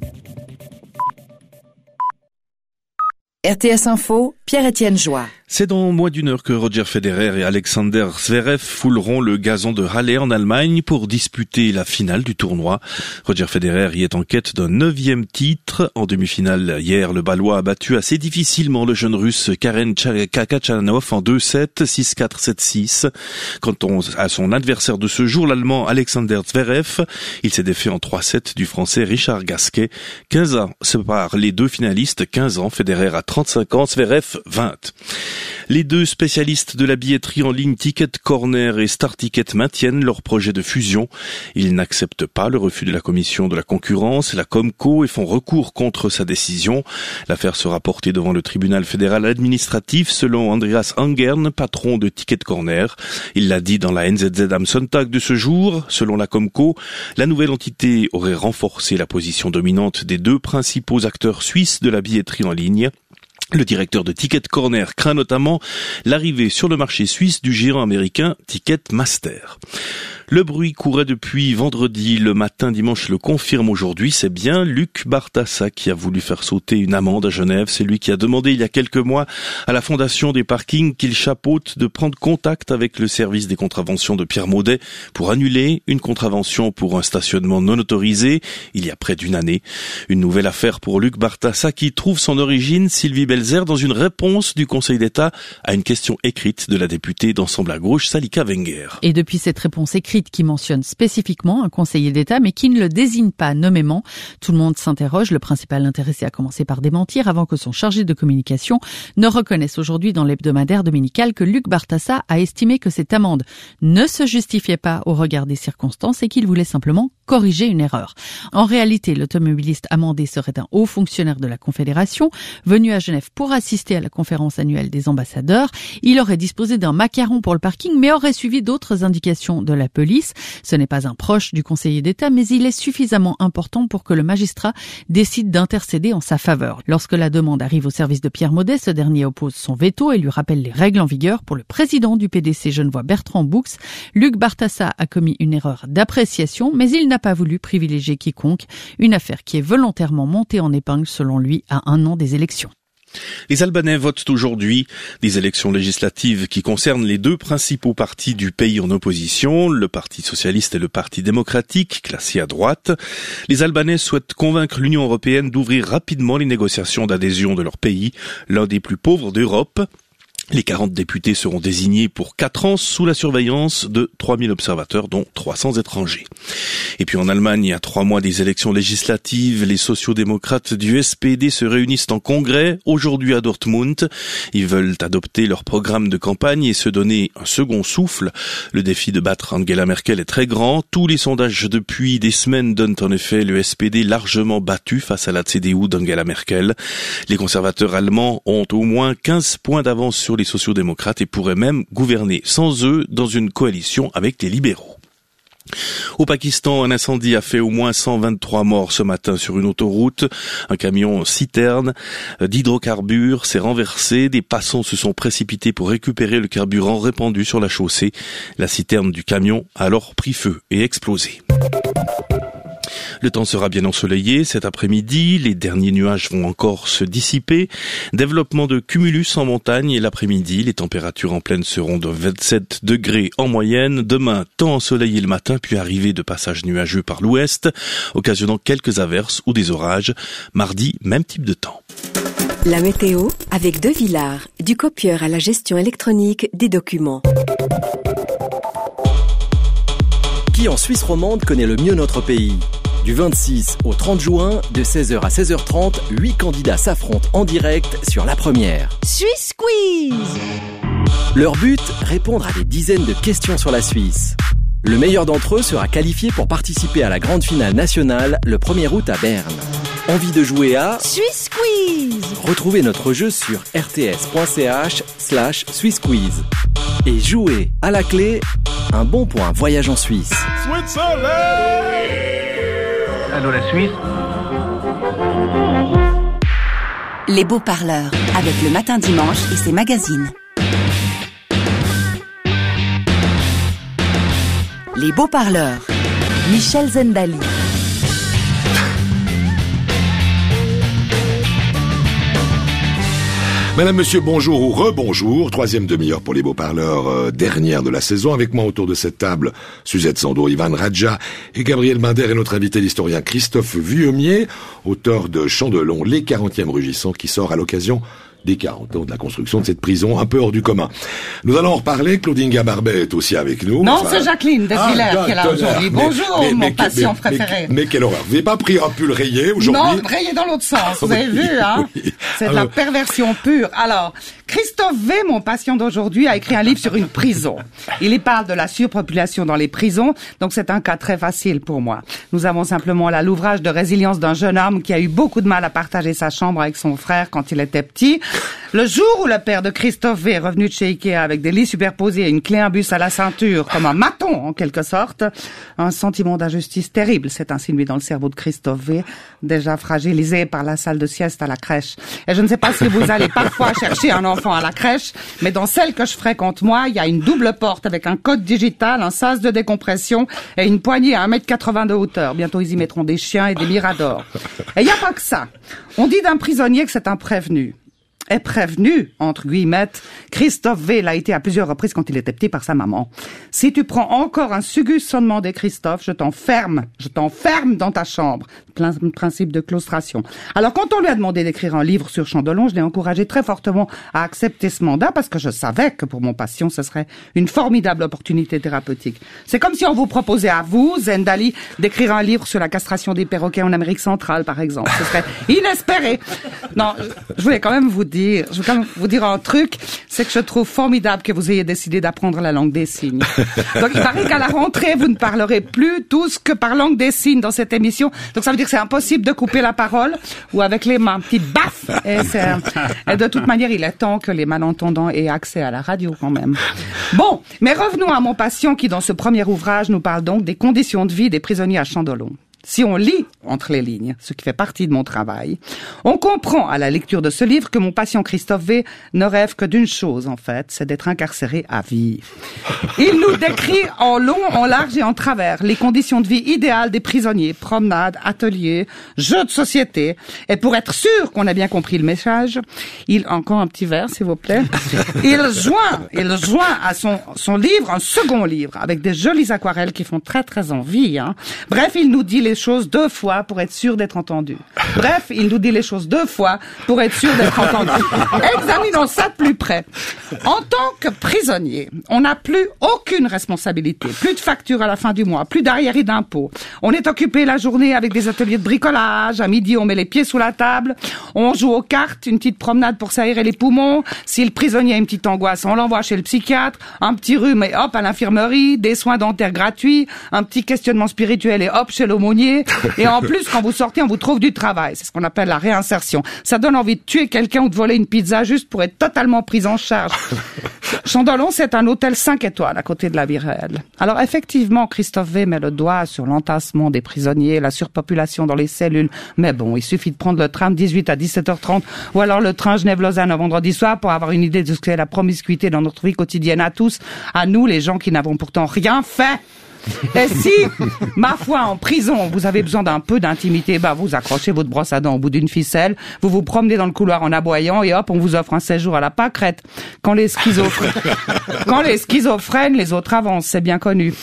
R T S Info, Pierre-Étienne Joie. C'est dans moins d'une heure que Roger Federer et Alexander Zverev fouleront le gazon de Halle en Allemagne pour disputer la finale du tournoi. Roger Federer y est en quête d'un neuvième titre. En demi-finale, hier, le Balois a battu assez difficilement le jeune Russe Karen Khachanov en deux sept, six quatre, sept six. Quant à son adversaire de ce jour, l'Allemand Alexander Zverev, il s'est défait en trois sept du Français Richard Gasquet. quinze ans séparent les deux finalistes, quinze ans, Federer a trente-cinq ans, Zverev vingt. Les deux spécialistes de la billetterie en ligne Ticket Corner et Star Ticket maintiennent leur projet de fusion. Ils n'acceptent pas le refus de la commission de la concurrence, la Comco, et font recours contre sa décision. L'affaire sera portée devant le tribunal fédéral administratif selon Andreas Angern, patron de Ticket Corner. Il l'a dit dans la N Z Z am Sonntag de ce jour. Selon la Comco, la nouvelle entité aurait renforcé la position dominante des deux principaux acteurs suisses de la billetterie en ligne. Le directeur de Ticket Corner craint notamment l'arrivée sur le marché suisse du géant américain Ticketmaster. Le bruit courait depuis vendredi. Le matin dimanche le confirme aujourd'hui. C'est bien Luc Bartassa qui a voulu faire sauter une amende à Genève. C'est lui qui a demandé il y a quelques mois à la Fondation des parkings qu'il chapeaute de prendre contact avec le service des contraventions de Pierre Maudet pour annuler une contravention pour un stationnement non autorisé il y a près d'une année. Une nouvelle affaire pour Luc Bartassa qui trouve son origine, Sylvie Belzer, dans une réponse du Conseil d'État à une question écrite de la députée d'Ensemble à gauche, Salika Wenger. Et depuis cette réponse écrite qui mentionne spécifiquement un conseiller d'État mais qui ne le désigne pas nommément, tout le monde s'interroge. Le principal intéressé a commencé par démentir avant que son chargé de communication ne reconnaisse aujourd'hui dans l'hebdomadaire dominical que Luc Bartassa a estimé que cette amende ne se justifiait pas au regard des circonstances et qu'il voulait simplement corriger une erreur. En réalité, l'automobiliste amendé serait un haut fonctionnaire de la Confédération, venu à Genève pour assister à la conférence annuelle des ambassadeurs. Il aurait disposé d'un macaron pour le parking, mais aurait suivi d'autres indications de la police. Ce n'est pas un proche du conseiller d'État, mais il est suffisamment important pour que le magistrat décide d'intercéder en sa faveur. Lorsque la demande arrive au service de Pierre Maudet, ce dernier oppose son veto et lui rappelle les règles en vigueur. Pour le président du P D C genevois Bertrand Boux, Luc Bartassa a commis une erreur d'appréciation, mais il n'a pas voulu privilégier quiconque. Une affaire qui est volontairement montée en épingle, selon lui, à un an des élections. Les Albanais votent aujourd'hui des élections législatives qui concernent les deux principaux partis du pays en opposition, le Parti socialiste et le Parti démocratique, classés à droite. Les Albanais souhaitent convaincre l'Union européenne d'ouvrir rapidement les négociations d'adhésion de leur pays, l'un des plus pauvres d'Europe. Les quarante députés seront désignés pour quatre ans sous la surveillance de trois mille observateurs, dont trois cents étrangers. Et puis en Allemagne, à trois mois des élections législatives, les sociodémocrates du S P D se réunissent en congrès, aujourd'hui à Dortmund. Ils veulent adopter leur programme de campagne et se donner un second souffle. Le défi de battre Angela Merkel est très grand. Tous les sondages depuis des semaines donnent en effet le S P D largement battu face à la C D U d'Angela Merkel. Les conservateurs allemands ont au moins quinze points d'avance sur les sociodémocrates et pourraient même gouverner sans eux dans une coalition avec les libéraux. Au Pakistan, un incendie a fait au moins cent vingt-trois morts ce matin sur une autoroute. Un camion citerne d'hydrocarbures s'est renversé. Des passants se sont précipités pour récupérer le carburant répandu sur la chaussée. La citerne du camion a alors pris feu et explosé. Le temps sera bien ensoleillé cet après-midi, les derniers nuages vont encore se dissiper. Développement de cumulus en montagne et l'après-midi, les températures en plaine seront de vingt-sept degrés en moyenne. Demain, temps ensoleillé le matin, puis arrivée de passages nuageux par l'ouest, occasionnant quelques averses ou des orages. Mardi, même type de temps. La météo avec De Villars, du copieur à la gestion électronique des documents. Qui en Suisse romande connaît le mieux notre pays ? Du vingt-six au trente juin, de seize heures à seize heures trente, huit candidats s'affrontent en direct sur La Première. Suisse Quiz! Leur but, répondre à des dizaines de questions sur la Suisse. Le meilleur d'entre eux sera qualifié pour participer à la grande finale nationale le premier août à Berne. Envie de jouer à Suisse Quiz? Retrouvez notre jeu sur rts.ch slash Suisse Quiz. Et jouez à la clé un bon pour un voyage en Suisse. Allô la Suisse. Les beaux parleurs, avec le Matin Dimanche et ses magazines. Les beaux parleurs, Michel Zendali. Madame, monsieur, bonjour ou rebonjour. Troisième demi-heure pour les beaux parleurs, euh, dernière de la saison. Avec moi autour de cette table, Suzette Sando, Ivan Radja et Gabriel Binder et notre invité l'historien Christophe Vuillemier, auteur de Chandelon, les quarantièmes rugissants, qui sort à l'occasion des quarante ans de la construction de cette prison un peu hors du commun. Nous allons en reparler. Claudine Gabarbet est aussi avec nous. Non, enfin, c'est Jacqueline Desvillers ah, qui est là aujourd'hui. Bonjour, mais, mon mais, patient mais, préféré. Mais, mais quelle horreur. Vous n'avez pas pris un pull rayé aujourd'hui? Non, rayé dans l'autre sens. Vous avez oui, vu, hein? Oui. C'est de la perversion pure. Alors, Christophe V, mon patient d'aujourd'hui, a écrit un livre sur une prison. Il y parle de la surpopulation dans les prisons, donc c'est un cas très facile pour moi. Nous avons simplement là l'ouvrage de résilience d'un jeune homme qui a eu beaucoup de mal à partager sa chambre avec son frère quand il était petit. Le jour où le père de Christophe V est revenu de chez Ikea avec des lits superposés et une clé imbus à la ceinture, comme un maton en quelque sorte, un sentiment d'injustice terrible s'est insinué dans le cerveau de Christophe V, déjà fragilisé par la salle de sieste à la crèche. Et je ne sais pas si vous allez parfois chercher un enfant à la crèche, mais dans celle que je fréquente moi, il y a une double porte avec un code digital, un sas de décompression et une poignée à un mètre quatre-vingts de hauteur. Bientôt ils y mettront des chiens et des miradors. Et il n'y a pas que ça. On dit d'un prisonnier que c'est un prévenu. Est prévenu, entre guillemets, Christophe V l'a été à plusieurs reprises quand il était petit par sa maman. Si tu prends encore un sugus sonnement des Christophe, je t'enferme, je t'enferme dans ta chambre. Plein principe de claustration. Alors quand on lui a demandé d'écrire un livre sur Chandelon, je l'ai encouragé très fortement à accepter ce mandat parce que je savais que pour mon patient, ce serait une formidable opportunité thérapeutique. C'est comme si on vous proposait à vous, Zendali, d'écrire un livre sur la castration des perroquets en Amérique centrale, par exemple. Ce serait inespéré. Non, je voulais quand même vous dire dire, je veux quand même vous dire un truc, c'est que je trouve formidable que vous ayez décidé d'apprendre la langue des signes. Donc il paraît qu'à la rentrée, vous ne parlerez plus tous que par langue des signes dans cette émission. Donc ça veut dire que c'est impossible de couper la parole ou avec les mains, petite baffe. Et, c'est, et de toute manière, il est temps que les malentendants aient accès à la radio quand même. Bon, mais revenons à mon patient qui, dans ce premier ouvrage, nous parle donc des conditions de vie des prisonniers à Chandolon. Si on lit entre les lignes, ce qui fait partie de mon travail, on comprend à la lecture de ce livre que mon patient Christophe V ne rêve que d'une chose, en fait, c'est d'être incarcéré à vie. Il nous décrit en long, en large et en travers les conditions de vie idéales des prisonniers, promenades, ateliers, jeux de société. Et pour être sûr qu'on a bien compris le message, il, encore un petit vers, s'il vous plaît, il joint, il joint à son, son livre un second livre avec des jolies aquarelles qui font très très envie, hein. Bref, il nous dit les choses deux fois pour être sûr d'être entendu. Bref, il nous dit les choses deux fois pour être sûr d'être entendu. Examinons ça de plus près. En tant que prisonnier, on n'a plus aucune responsabilité, plus de factures à la fin du mois, plus d'arriérés d'impôts. On est occupé la journée avec des ateliers de bricolage. À midi, on met les pieds sous la table. On joue aux cartes, une petite promenade pour s'aérer les poumons. Si le prisonnier a une petite angoisse, on l'envoie chez le psychiatre. Un petit rhume et hop à l'infirmerie. Des soins dentaires gratuits. Un petit questionnement spirituel et hop chez l'aumônier. Et en plus, quand vous sortez, on vous trouve du travail. C'est ce qu'on appelle la réinsertion. Ça donne envie de tuer quelqu'un ou de voler une pizza juste pour être totalement pris en charge. Chandolon, c'est un hôtel cinq étoiles à côté de la vie réelle. Alors effectivement, Christophe V met le doigt sur l'entassement des prisonniers, la surpopulation dans les cellules. Mais bon, il suffit de prendre le train de dix-huit à dix-sept heures trente ou alors le train Genève-Lausanne un vendredi soir pour avoir une idée de ce qu'est la promiscuité dans notre vie quotidienne à tous, à nous, les gens qui n'avons pourtant rien fait. Et si, ma foi, en prison, vous avez besoin d'un peu d'intimité, bah vous accrochez votre brosse à dents au bout d'une ficelle, vous vous promenez dans le couloir en aboyant et hop, on vous offre un séjour à la pâquerette. Quand les schizophrènes, quand les schizophrènes, les autres avancent, c'est bien connu.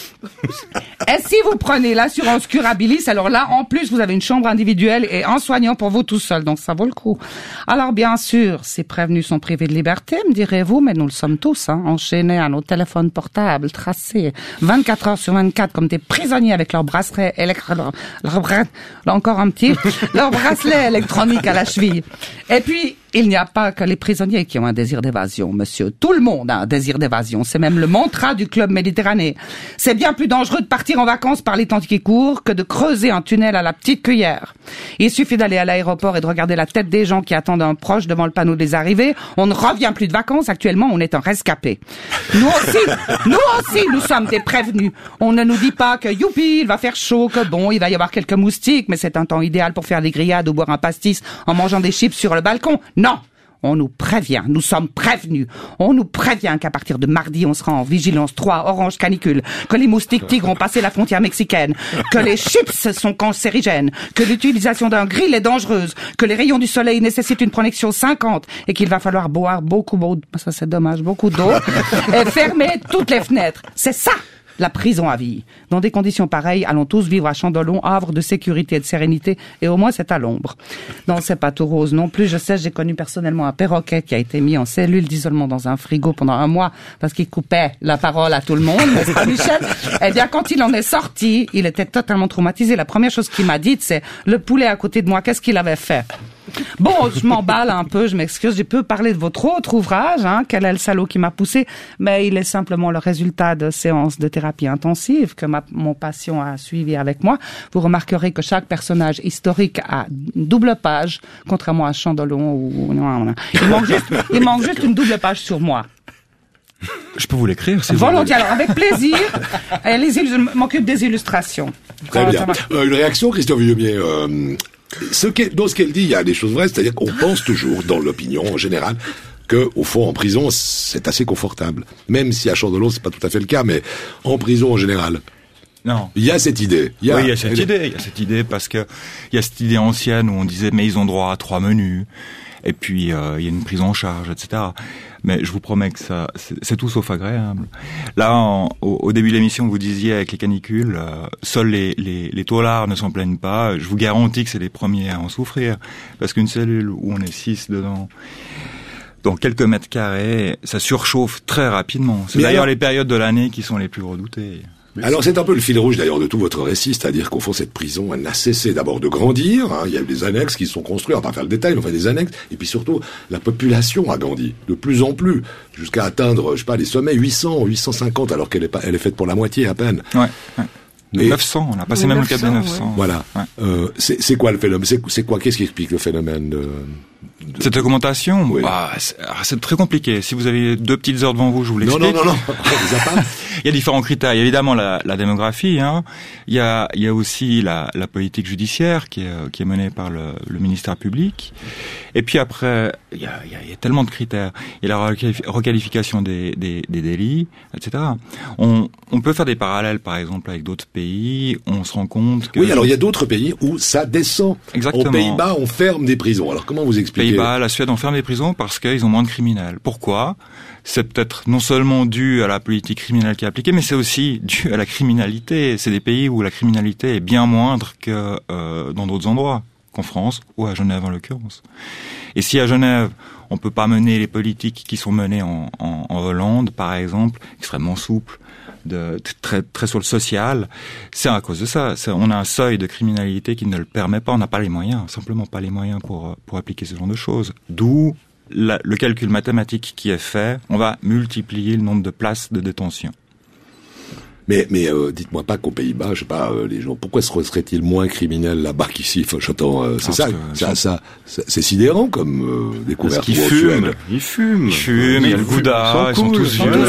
Et si vous prenez l'assurance curabilis, alors là, en plus, vous avez une chambre individuelle et un soignant pour vous tout seul, donc ça vaut le coup. Alors bien sûr, ces prévenus sont privés de liberté, me direz-vous, mais nous le sommes tous, hein, enchaînés à nos téléphones portables, tracés, vingt-quatre heures sur vingt-quatre, comme des prisonniers avec leurs bracelets électro, leur, leur bras, là encore un petit, leur bracelet électronique à la cheville. Et puis, il n'y a pas que les prisonniers qui ont un désir d'évasion, monsieur. Tout le monde a un désir d'évasion. C'est même le mantra du Club Méditerranée. C'est bien plus dangereux de partir en vacances par les temps qui courent que de creuser un tunnel à la petite cuillère. Il suffit d'aller à l'aéroport et de regarder la tête des gens qui attendent un proche devant le panneau des arrivées. On ne revient plus de vacances. Actuellement, on est un rescapé. Nous aussi, nous aussi, nous sommes des prévenus. On ne nous dit pas que youpi, il va faire chaud, que bon, il va y avoir quelques moustiques, mais c'est un temps idéal pour faire des grillades ou boire un pastis en mangeant des chips sur le balcon. Non! On nous prévient, nous sommes prévenus. On nous prévient qu'à partir de mardi, on sera en vigilance trois, orange canicule, que les moustiques tigres ont passé la frontière mexicaine, que les chips sont cancérigènes, que l'utilisation d'un grill est dangereuse, que les rayons du soleil nécessitent une protection cinquante et qu'il va falloir boire beaucoup, beaucoup, ça c'est dommage, beaucoup d'eau et fermer toutes les fenêtres. C'est ça! La prison à vie. Dans des conditions pareilles, allons tous vivre à Chandolon, havre de sécurité et de sérénité, et au moins c'est à l'ombre. Non, c'est pas tout rose non plus. Je sais, j'ai connu personnellement un perroquet qui a été mis en cellule d'isolement dans un frigo pendant un mois parce qu'il coupait la parole à tout le monde, n'est-ce pas, Michel? Eh bien, quand il en est sorti, il était totalement traumatisé. La première chose qu'il m'a dite, c'est le poulet à côté de moi, qu'est-ce qu'il avait fait? Bon, je m'emballe un peu, je m'excuse, j'ai peu parlé de votre autre ouvrage, hein, Quel est le salaud qui m'a poussé, mais il est simplement le résultat de séances de thérapie intensive que ma, mon patient a suivi avec moi. Vous remarquerez que chaque personnage historique a une double page, contrairement à Chandolon où il manque juste, il manque juste une double page sur moi. Je peux vous l'écrire, si volontiers, alors avec plaisir. Allez-y, je m'occupe des illustrations. Très bien. Euh, une réaction, Christophe Vieumier. Euh, ce qu'elle, dans ce qu'elle dit, il y a des choses vraies, c'est-à-dire qu'on pense toujours, dans l'opinion en général, que au fond, en prison, c'est assez confortable. Même si à Chandolon, c'est pas tout à fait le cas, mais en prison en général. Non. Il y a cette idée. Il y a, oui, il y a cette elle... idée. Il y a cette idée parce que il y a cette idée ancienne où on disait, mais ils ont droit à trois menus. Et puis, euh, il y a une prise en charge, et cetera. Mais je vous promets que ça, c'est, c'est tout sauf agréable. Là, en, au, au début de l'émission, vous disiez avec les canicules, euh, seuls les, les, les taulards ne s'en plaignent pas. Je vous garantis que c'est les premiers à en souffrir. Parce qu'une cellule où on est six dedans, dans quelques mètres carrés, ça surchauffe très rapidement. C'est mais d'ailleurs alors... les périodes de l'année qui sont les plus redoutées. Alors c'est un peu le fil rouge d'ailleurs de tout votre récit, c'est-à-dire qu'au fond cette prison, elle n'a cessé d'abord de grandir, hein, il y a eu des annexes qui se sont construits, on va pas faire le détail, mais enfin des annexes, et puis surtout la population a grandi de plus en plus, jusqu'à atteindre, je sais pas, les sommets huit cents, huit cent cinquante, alors qu'elle est pas, elle est faite pour la moitié à peine. Ouais. ouais. Et neuf cents, on a passé même le cap des neuf cents. Ouais. Voilà. Ouais. Euh, c'est, c'est quoi le phénomène? C'est, c'est quoi? Qu'est-ce qui explique le phénomène de, de... Cette augmentation, oui. bah, c'est, c'est très compliqué. Si vous avez deux petites heures devant vous, je vous l'explique. Non, non, non, non. Il y a différents critères. Il y a évidemment la, la démographie. Hein. Il y a, il y a aussi la, la politique judiciaire qui est, qui est menée par le, le ministère public. Et puis après, il y a, il y a, il y a tellement de critères. Il y a la requalification des, des, des délits, et cetera. On, on peut faire des parallèles, par exemple, avec d'autres pays. On se rend compte que... Oui, alors il y a d'autres pays où ça descend. Exactement. Aux Pays-Bas, on ferme des prisons. Alors comment vous expliquez? Pays-Bas, la Suède, on ferme des prisons parce qu'ils ont moins de criminels. Pourquoi? C'est peut-être non seulement dû à la politique criminelle qui est appliquée, mais c'est aussi dû à la criminalité. C'est des pays où la criminalité est bien moindre que euh, dans d'autres endroits, qu'en France ou à Genève en l'occurrence. Et si à Genève, on peut pas mener les politiques qui sont menées en, en, en Hollande, par exemple, extrêmement souples, de, très, très sur le social, c'est à cause de ça. C'est, on a un seuil de criminalité qui ne le permet pas. On n'a pas les moyens, simplement pas les moyens pour, pour appliquer ce genre de choses. D'où la, le calcul mathématique qui est fait. On va multiplier le nombre de places de détention. Mais, mais euh, dites-moi pas qu'aux Pays-Bas, je sais pas, euh, les gens, pourquoi seraient-ils moins criminels là-bas qu'ici? Enfin, j'entends, euh, c'est ça, ça, ça, ça, c'est sidérant comme euh, découverte. Parce qu'ils fument, ils fument, ils fument, il y a le gouda, ils sont tous vieux.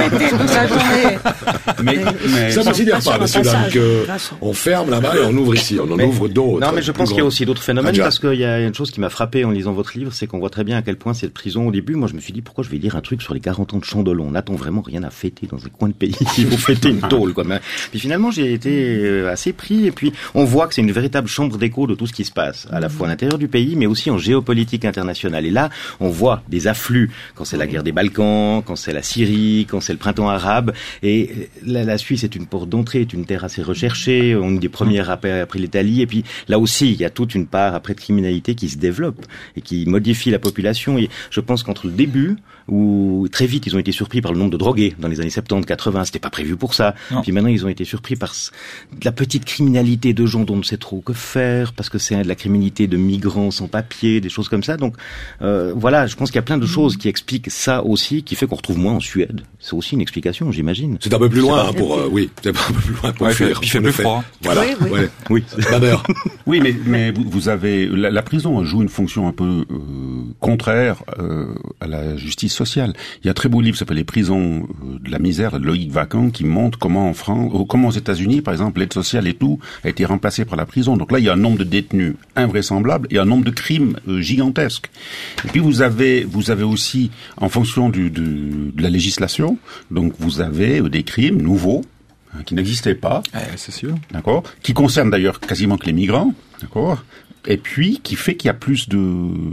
Mais, mais ça ne considère pas, monsieur Dame, que on ferme là-bas et on ouvre ici, on en mais, ouvre d'autres. Non, mais je pense qu'il y a aussi d'autres phénomènes, Adja. Parce qu'il y a une chose qui m'a frappé en lisant votre livre, c'est qu'on voit très bien à quel point cette prison, au début, moi je me suis dit, pourquoi je vais lire un truc sur les quarante ans de Chandelon? N'a-t-on vraiment rien à fêter dans un coin de pays? Il faut fêter une tôle, quoi. Puis finalement, j'ai été assez pris, et puis on voit que c'est une véritable chambre d'écho de tout ce qui se passe, à la fois à l'intérieur du pays, mais aussi en géopolitique internationale. Et là, on voit des afflux, quand c'est la guerre des Balkans, quand c'est la Syrie, quand c'est le printemps arabe, et la, la Suisse est une porte d'entrée, est une terre assez recherchée, on est des premières après, après l'Italie, et puis là aussi, il y a toute une part après de criminalité qui se développe, et qui modifie la population, et je pense qu'entre le début, où très vite ils ont été surpris par le nombre de drogués dans les années soixante-dix, quatre-vingts, c'était pas prévu pour ça. Non. Puis maintenant ils ont été surpris par de la petite criminalité de gens dont on ne sait trop que faire, parce que c'est de la criminalité de migrants sans papier, des choses comme ça. Donc euh, voilà, je pense qu'il y a plein de choses qui expliquent ça aussi, qui fait qu'on retrouve moins en Suède. C'est aussi une explication, j'imagine. C'est un peu plus loin hein, pour euh, oui, c'est un peu plus loin pour ouais, fuir. Il fait plus froid. Voilà. Oui, oui. Ouais. Oui. D'abord. Oui, mais mais vous avez la, la prison joue une fonction un peu euh, contraire euh, à la justice sociale. Il y a un très beau livre qui s'appelle Les prisons euh, de la misère de Loïc Vacan qui montre comment en France, euh, comment aux États-Unis, par exemple, l'aide sociale et tout a été remplacée par la prison. Donc là, il y a un nombre de détenus invraisemblable et un nombre de crimes euh, gigantesques. Et puis vous avez vous avez aussi en fonction du, du de la législation, donc vous avez euh, des crimes nouveaux hein, qui n'existaient pas. Eh, c'est sûr. D'accord. Qui concernent d'ailleurs quasiment que les migrants. D'accord. Et puis, qui fait qu'il y a plus de,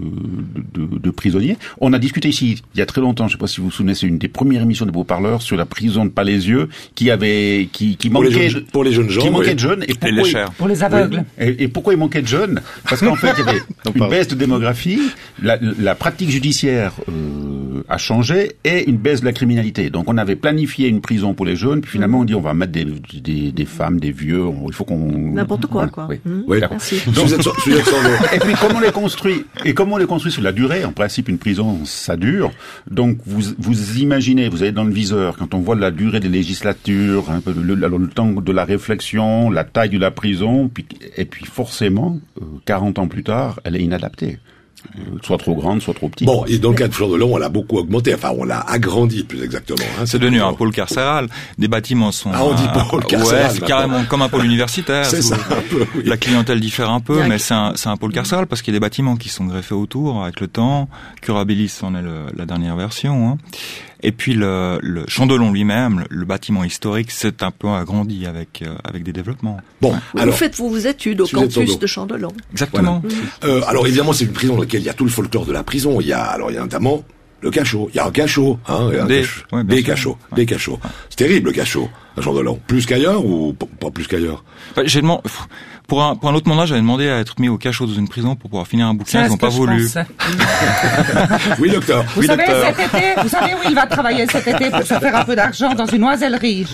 de, de, de prisonniers. On a discuté ici, il y a très longtemps, je ne sais pas si vous vous souvenez, c'est une des premières émissions de Beaux Parleurs sur la prison de Palaisieux, qui avait, qui, qui manquait, pour les jeunes, pour les jeunes gens, qui manquait oui. de jeunes. Et, et les chers. Pour les aveugles. Oui. Et, et pourquoi il manquait de jeunes? Parce qu'en fait, il y avait une baisse de démographie, la, la pratique judiciaire euh, a changé, et une baisse de la criminalité. Donc on avait planifié une prison pour les jeunes, puis finalement on dit on va mettre des, des, des femmes, des vieux, on, il faut qu'on... N'importe quoi, voilà. quoi. Oui. Mmh. Oui. Merci. Donc, vous êtes sur, vous êtes sur le... Et puis comment on les construit et comment on les construit sur la durée. En principe, une prison, ça dure. Donc vous vous imaginez, vous avez dans le viseur quand on voit la durée des législatures, un peu le, le, le temps de la réflexion, la taille de la prison, puis et puis forcément, euh, quarante ans plus tard, elle est inadaptée. Euh, soit trop grande, soit trop petite. Bon, et dans le cas de Chandelon, on l'a beaucoup augmenté. Enfin, on l'a agrandi plus exactement. Hein, c'est devenu un pôle carcéral. Des bâtiments sont... Ah, on dit pôle carcéral. Ouais, c'est carrément comme un pôle universitaire. C'est ça, un peu, oui. La clientèle diffère un peu, mais c'est un, c'est un pôle carcéral parce qu'il y a des bâtiments qui sont greffés autour avec le temps. Curabilis en est le, la dernière version. Hein. Et puis le, le Chandelon lui-même, le, le bâtiment historique, s'est un peu agrandi avec euh, avec des développements. Bon, vous alors, faites vos études au campus de Chandelon. Exactement. Voilà. Mmh. Euh, alors évidemment, c'est une prison dans laquelle il y a tout le folklore de la prison. Il y a alors il y a notamment le cachot. Il y a un cachot, hein, et un des, cachot. Ouais, des sûr. cachots, Ouais. des cachots. C'est terrible, le cachot, à Chandelon. Plus qu'ailleurs ou p- pas plus qu'ailleurs? Enfin, j'ai demandé, pour un, pour un autre mandat, j'avais demandé à être mis au cachot dans une prison pour pouvoir finir un bouquin, C'est ils n'ont ce pas que je voulu. pensais. Oui, docteur. Vous Oui, savez, docteur. cet été, vous savez où il va travailler cet été pour se faire un peu d'argent dans une oisellerie.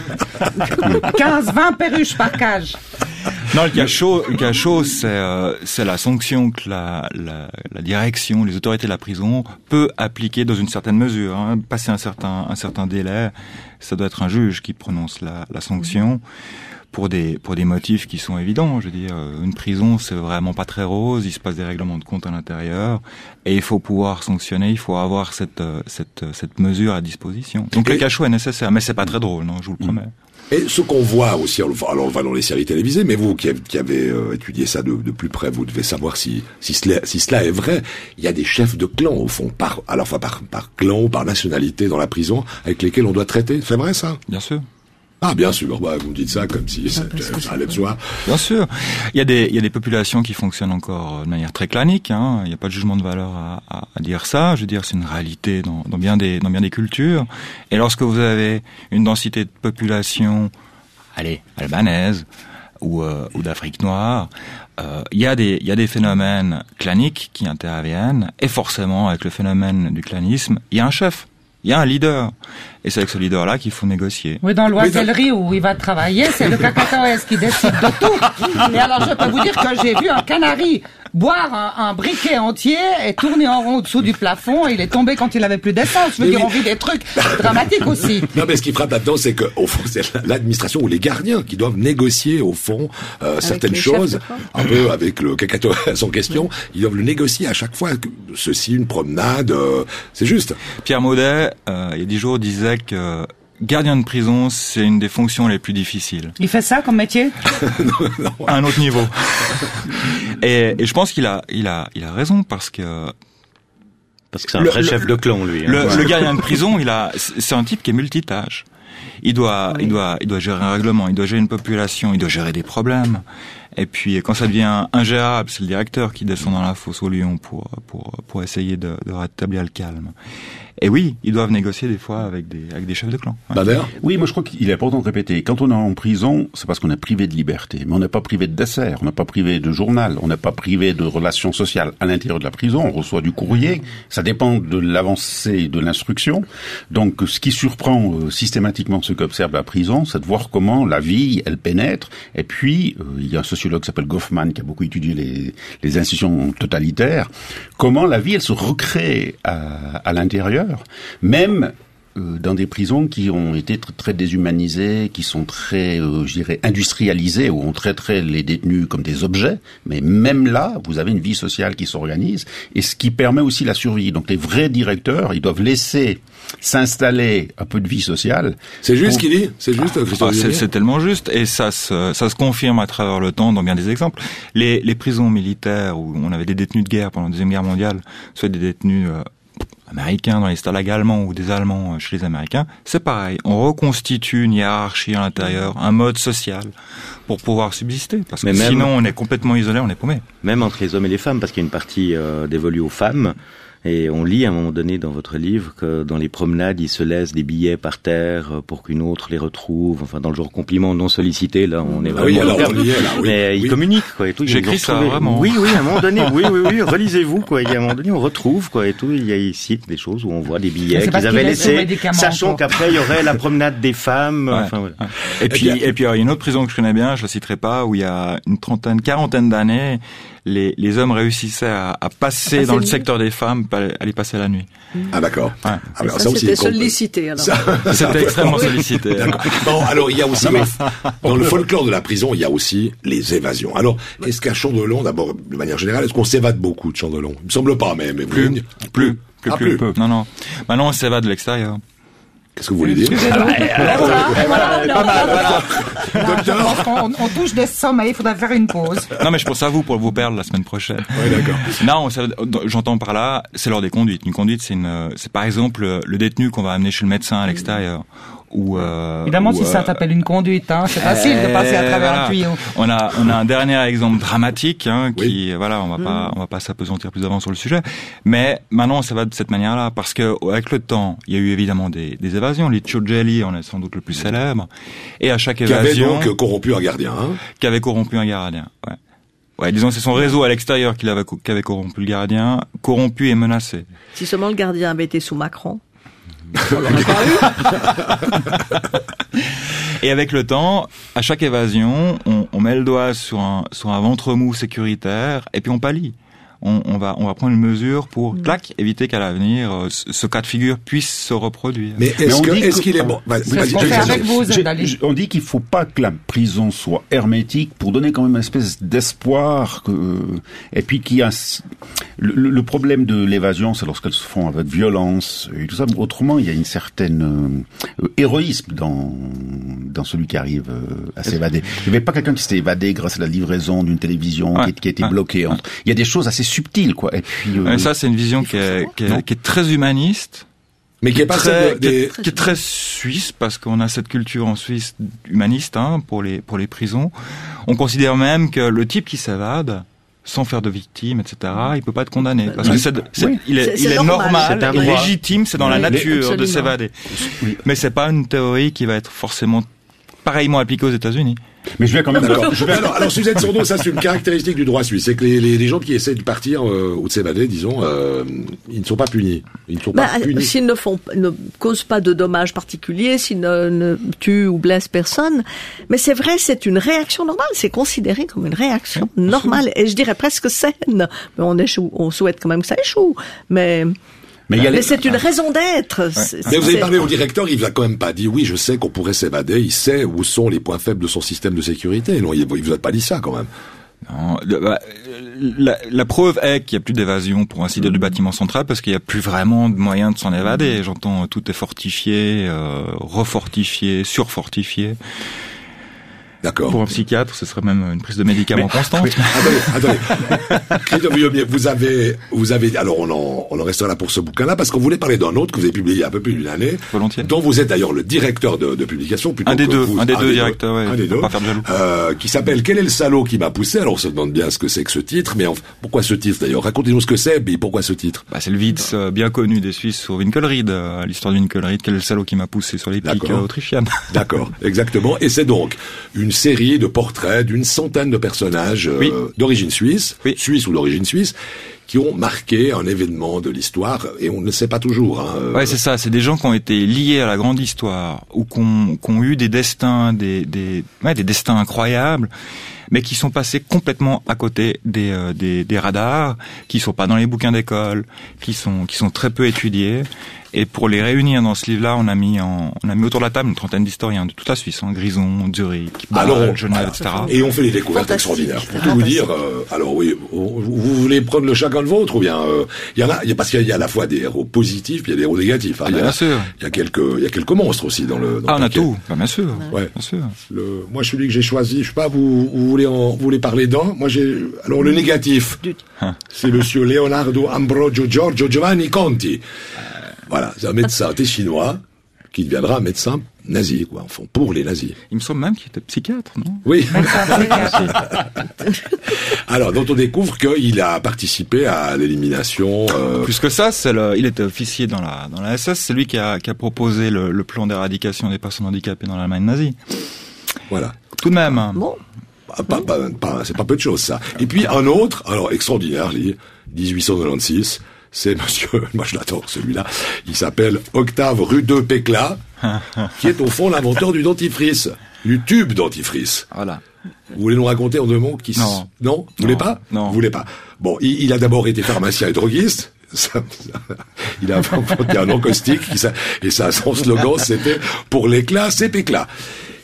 quinze, vingt perruches par cage. Non, le cachot, le cachot, c'est euh, c'est la sanction que la, la, la direction, les autorités de la prison peut appliquer dans une certaine mesure. Hein. Passer un certain un certain délai, ça doit être un juge qui prononce la, la sanction pour des pour des motifs qui sont évidents. Je veux dire, une prison, c'est vraiment pas très rose. Il se passe des règlements de compte à l'intérieur, et il faut pouvoir sanctionner. Il faut avoir cette cette cette mesure à disposition. Donc Et... le cachot est nécessaire, mais c'est pas très drôle, non, je vous le promets. Et ce qu'on voit aussi, alors on va dans les séries télévisées, mais vous qui avez, qui avez euh, étudié ça de, de plus près, vous devez savoir si si cela, si cela est vrai. Il y a des chefs de clan au fond, par à la fois par par clan ou par nationalité dans la prison, avec lesquels on doit traiter. C'est vrai ça? Bien sûr. Ah bien sûr, bah, vous me dites ça comme si ça, ça allait de soi. Bien sûr. Il y a des, il y a des populations qui fonctionnent encore de manière très clanique, hein. Il n'y a pas de jugement de valeur à, à, à dire ça. Je veux dire, c'est une réalité dans, dans bien des, dans bien des cultures. Et lorsque vous avez une densité de population, allez, albanaise, ou, euh, ou d'Afrique noire, euh, il y a des, il y a des phénomènes claniques qui interviennent. Et forcément, avec le phénomène du clanisme, il y a un chef. Il y a un leader. Et c'est avec ce leader-là qu'il faut négocier. Oui, dans l'oisellerie où il va travailler, c'est le cacatoès qui décide de tout. Et alors, je peux vous dire que j'ai vu un canari boire un, un briquet entier et tourner en rond au-dessous du plafond. Et il est tombé quand il avait plus d'essence. Je veux Mais dire, oui. on vit des trucs dramatiques aussi. Non, mais ce qui frappe là-dedans, c'est que au fond, c'est l'administration ou les gardiens qui doivent négocier au fond euh, certaines choses, un peu avec le cacatoès en question. Ils doivent le négocier à chaque fois. Ceci, une promenade, euh, c'est juste. Pierre Maudet, euh, il y a dix jours, disait que gardien de prison, c'est une des fonctions les plus difficiles. Il fait ça comme métier? À un autre niveau. Et, et je pense qu'il a, il a, il a raison parce que parce que c'est un vrai chef de clan, lui. Hein. Le, le gardien de prison, il a, c'est un type qui est multitâche. Il doit, oui. il doit, il doit gérer un règlement, il doit gérer une population, il doit gérer des problèmes. Et puis, quand ça devient ingérable, c'est le directeur qui descend dans la fosse au lion pour, pour, pour essayer de, de rétablir le calme. Et oui, ils doivent négocier des fois avec des, avec des chefs de clan. Ouais. Bader ? Oui, moi je crois qu'il est important de répéter. Quand on est en prison, c'est parce qu'on est privé de liberté. Mais on n'est pas privé de dessert, on n'est pas privé de journal, on n'est pas privé de relations sociales à l'intérieur de la prison. On reçoit du courrier. Ça dépend de l'avancée de l'instruction. Donc, ce qui surprend euh, systématiquement ceux qui observent la prison, c'est de voir comment la vie, elle pénètre. Et puis, euh, il y a un sociologue qui s'appelle Goffman qui a beaucoup étudié les, les institutions totalitaires. Comment la vie, elle se recrée à, à l'intérieur. Même euh, dans des prisons qui ont été très, très déshumanisées, qui sont très, euh, je dirais, industrialisées, où on traiterait les détenus comme des objets, mais même là, vous avez une vie sociale qui s'organise, et ce qui permet aussi la survie. Donc les vrais directeurs, ils doivent laisser s'installer un peu de vie sociale. C'est juste ce qu'il dit, c'est juste. Ah, c'est, c'est tellement juste, et ça se, ça se confirme à travers le temps dans bien des exemples. Les, les prisons militaires où on avait des détenus de guerre pendant la Deuxième Guerre mondiale, soit des détenus euh, américains dans les stalags allemands ou des Allemands chez les Américains, c'est pareil. On reconstitue une hiérarchie à l'intérieur, un mode social pour pouvoir subsister. Parce Mais que même, sinon, on est complètement isolé, on est paumé. Même entre les hommes et les femmes, parce qu'il y a une partie euh, dévolue aux femmes. Et on lit à un moment donné dans votre livre que dans les promenades, ils se laissent des billets par terre pour qu'une autre les retrouve. Enfin, dans le genre compliment non sollicité, là, on est ah vraiment... Oui, alors on y est, là, oui. Mais oui. ils communiquent, quoi, et tout. J'écris ça, vraiment. Oui, oui, à un moment donné, oui, oui, oui, relisez-vous, quoi. Il y a un moment donné, on retrouve, quoi, et tout. Il y a ici des choses où on voit des billets qu'ils avaient laissés, sachant qu'après, il y aurait la promenade des femmes. Ouais. Enfin, voilà. Et puis, et puis, et puis, alors, il y a une autre prison que je connais bien, je la citerai pas, où il y a une trentaine, quarantaine d'années, les, les hommes réussissaient à, à passer dans le secteur des femmes, à les passer la nuit. Ah d'accord. Ouais. Alors, ça, ça aussi, c'était sollicité. Alors. Ça, c'était extrêmement sollicité. D'accord. Bon, alors il y a aussi, mais, dans le folklore de la prison, il y a aussi les évasions. Alors, est-ce qu'à Chandelon, d'abord, de manière générale, est-ce qu'on s'évade beaucoup de Chandelon? Il me semble pas, mais, mais plus, vous... plus, plus, ah, plus, plus. Non, non. Maintenant, on s'évade de l'extérieur. Qu'est-ce que vous voulez dire? Docteur, on, on touche des sommes, il faudrait faire une pause. Non, mais je pense à vous pour vous perdre la semaine prochaine. Oui, d'accord. Non, ça, j'entends par là, c'est lors des conduites. Une conduite, c'est une, c'est par exemple le détenu qu'on va amener chez le médecin à l'extérieur, Ou, euh, Évidemment, ou, si euh, ça t'appelle une conduite, hein, c'est facile euh, de passer à travers voilà. un tuyau. On a, on a un dernier exemple dramatique, hein, qui, oui. voilà, on va Mm. pas, on va pas s'apesantir plus avant sur le sujet. Mais maintenant, ça va de cette manière-là, parce que avec le temps, il y a eu évidemment des, des évasions. Les Ciugelli en est sans doute le plus célèbre. Et à chaque Qui avait évasion, donc corrompu un gardien. Hein. qui avait corrompu un gardien. Ouais. Ouais, disons, c'est son réseau à l'extérieur qui l'avait, qui avait corrompu le gardien, corrompu et menacé. Si seulement le gardien avait été sous Macron. Et avec le temps, à chaque évasion, on, on met le doigt sur un, sur un ventre mou sécuritaire et puis on pallie. On, on va, on va prendre une mesure pour, clac, éviter qu'à l'avenir, euh, ce, ce cas de figure puisse se reproduire. Mais est-ce, on que, dit est-ce que- qu'il est bon? Vas-y, C'est vas-y, ce qu'on je- fait je- avec vous, J'ai- Zendali. j'ai- On dit qu'il faut pas que la prison soit hermétique pour donner quand même une espèce d'espoir que, et puis qu'il y a le, le- le problème de l'évasion, c'est lorsqu'elles se font avec violence et tout ça. Autrement, il y a une certaine euh, héroïsme dans dans celui qui arrive euh, à s'évader. Il n'y avait pas quelqu'un qui s'était évadé grâce à la livraison d'une télévision Ouais. qui, qui a été Ouais. bloquée. Entre... Il y a des choses assez subtiles, quoi. Et puis euh, Et ça, c'est une vision qui est, qui est, qui est très humaniste. Mais qui est pas très, celle de- qui, est, des- qui est très suisse, parce qu'on a cette culture en Suisse humaniste, hein, pour les, pour les prisons. On considère même que le type qui s'évade, sans faire de victime, et cetera, il peut pas être condamné. Parce Oui. que c'est, c'est- Oui. il est, C'est- il c'est est normal. normal, C'est un et droit. légitime, c'est dans la Oui, nature absolument. de s'évader. Mais c'est pas une théorie qui va être forcément pareillement appliquée aux États-Unis. Mais je vais quand même... D'accord. Alors, alors, Suzanne Sourdeau, ça c'est une caractéristique du droit suisse, c'est que les, les, les gens qui essaient de partir euh, ou de s'évader, disons, euh, ils ne sont pas punis. Ils ne sont Bah, pas punis. s'ils ne font, ne causent pas de dommages particuliers, s'ils ne, ne tuent ou blessent personne. Mais c'est vrai, c'est une réaction normale. C'est considéré comme une réaction normale. Et je dirais presque saine. Mais on échoue, on souhaite quand même que ça échoue. Mais, Mais il y a mais les- c'est une raison d'être. C'est- Mais vous avez c'est- parlé au directeur, il vous a quand même pas dit oui, je sais qu'on pourrait s'évader, il sait où sont les points faibles de son système de sécurité. Non, il, il vous a pas dit ça quand même. Non, le- bah, la, la preuve est qu'il n'y a plus d'évasion, pour ainsi dire, du bâtiment central, parce qu'il n'y a plus vraiment de moyen de s'en évader. J'entends, tout est fortifié, euh, refortifié, surfortifié. D'accord. Pour un psychiatre, ce serait même une prise de médicaments Mais- constante. mais- attendez, attendez. Christophe Villaumier, vous avez, vous avez, alors on en, on en restera là pour ce bouquin-là, parce qu'on voulait parler d'un autre que vous avez publié il y a un peu plus d'une année. Volontiers. Dont vous êtes d'ailleurs le directeur de, de publication, plutôt Un des que deux, vous- un des deux directeurs, ouais, un des faut deux, pas faire de jaloux. euh, qui s'appelle Quel est le salaud qui m'a poussé? Alors on se demande bien ce que c'est que ce titre, mais enfin, pourquoi ce titre d'ailleurs? Racontez-nous ce que c'est, et pourquoi ce titre? Bah, c'est le Witz euh, bien connu des Suisses sur Winkelried, euh, l'histoire de Winkelried, quel est le salaud qui m'a poussé sur les piques D'accord. euh, autrichiennes. D'accord, exactement. Et c'est donc une série de portraits d'une centaine de personnages euh, Oui. d'origine suisse, suisse ou d'origine suisse, qui ont marqué un événement de l'histoire, et on ne sait pas toujours. Hein, euh, Ouais, c'est ça. C'est des gens qui ont été liés à la grande histoire, ou qui ont, qui ont eu des destins, des, des, ouais, des destins incroyables, mais qui sont passés complètement à côté des, euh, des, des radars, qui sont pas dans les bouquins d'école, qui sont, qui sont très peu étudiés. Et pour les réunir dans ce livre-là, on a mis en, on a mis autour de la table une trentaine d'historiens de toute la Suisse, hein, Grison, Zurich, Bâle, Alors, Genève, voilà. et cetera. Et on fait des découvertes Fantastique. extraordinaires. Pour tout vous dire, euh, alors oui, vous, vous voulez prendre le chacun le vôtre, ou bien euh, il y en a, il y a parce qu'il y a à la fois des héros positifs, puis il y a des héros négatifs. Hein, Ah, il y a, bien sûr. Il y a quelques, il y a quelques monstres aussi dans le. Dans Ah, le on a paquet. tout. Bah, bien sûr. Ouais. Bien sûr. Le, moi, celui que j'ai choisi, je sais pas, vous, vous voulez en, vous voulez parler d'un. Moi, j'ai, alors le négatif, c'est Monsieur Leonardo Ambrogio Giorgio Giovanni Conti. Voilà, c'est un médecin chinois qui deviendra un médecin nazi, quoi, enfin, pour les nazis. Il me semble même qu'il était psychiatre, non? Oui. Alors, dont on découvre qu'il a participé à l'élimination. Euh... Plus que ça, c'est le, il était officier dans la dans la S S. C'est lui qui a qui a proposé le, le plan d'éradication des personnes handicapées dans l'Allemagne nazie. Voilà. Tout de même. Hein. Bon. Pas, pas, pas, pas- c'est pas peu de choses, ça. Et puis un autre, alors extraordinaire, lui, dix-huit cent quatre-vingt-seize, c'est monsieur, moi je l'adore celui-là, il s'appelle Octave Rudeux Pécla, qui est au fond l'inventeur du dentifrice, du tube dentifrice. Voilà. Vous voulez nous raconter en deux mots qui s- Non. Non Vous voulez pas Non. Vous voulez pas. Bon, il, il a d'abord été pharmacien et droguiste. Ça- il a inventé un nom caustique qui, ça- et ça, son slogan c'était pour l'éclat, c'est Pécla.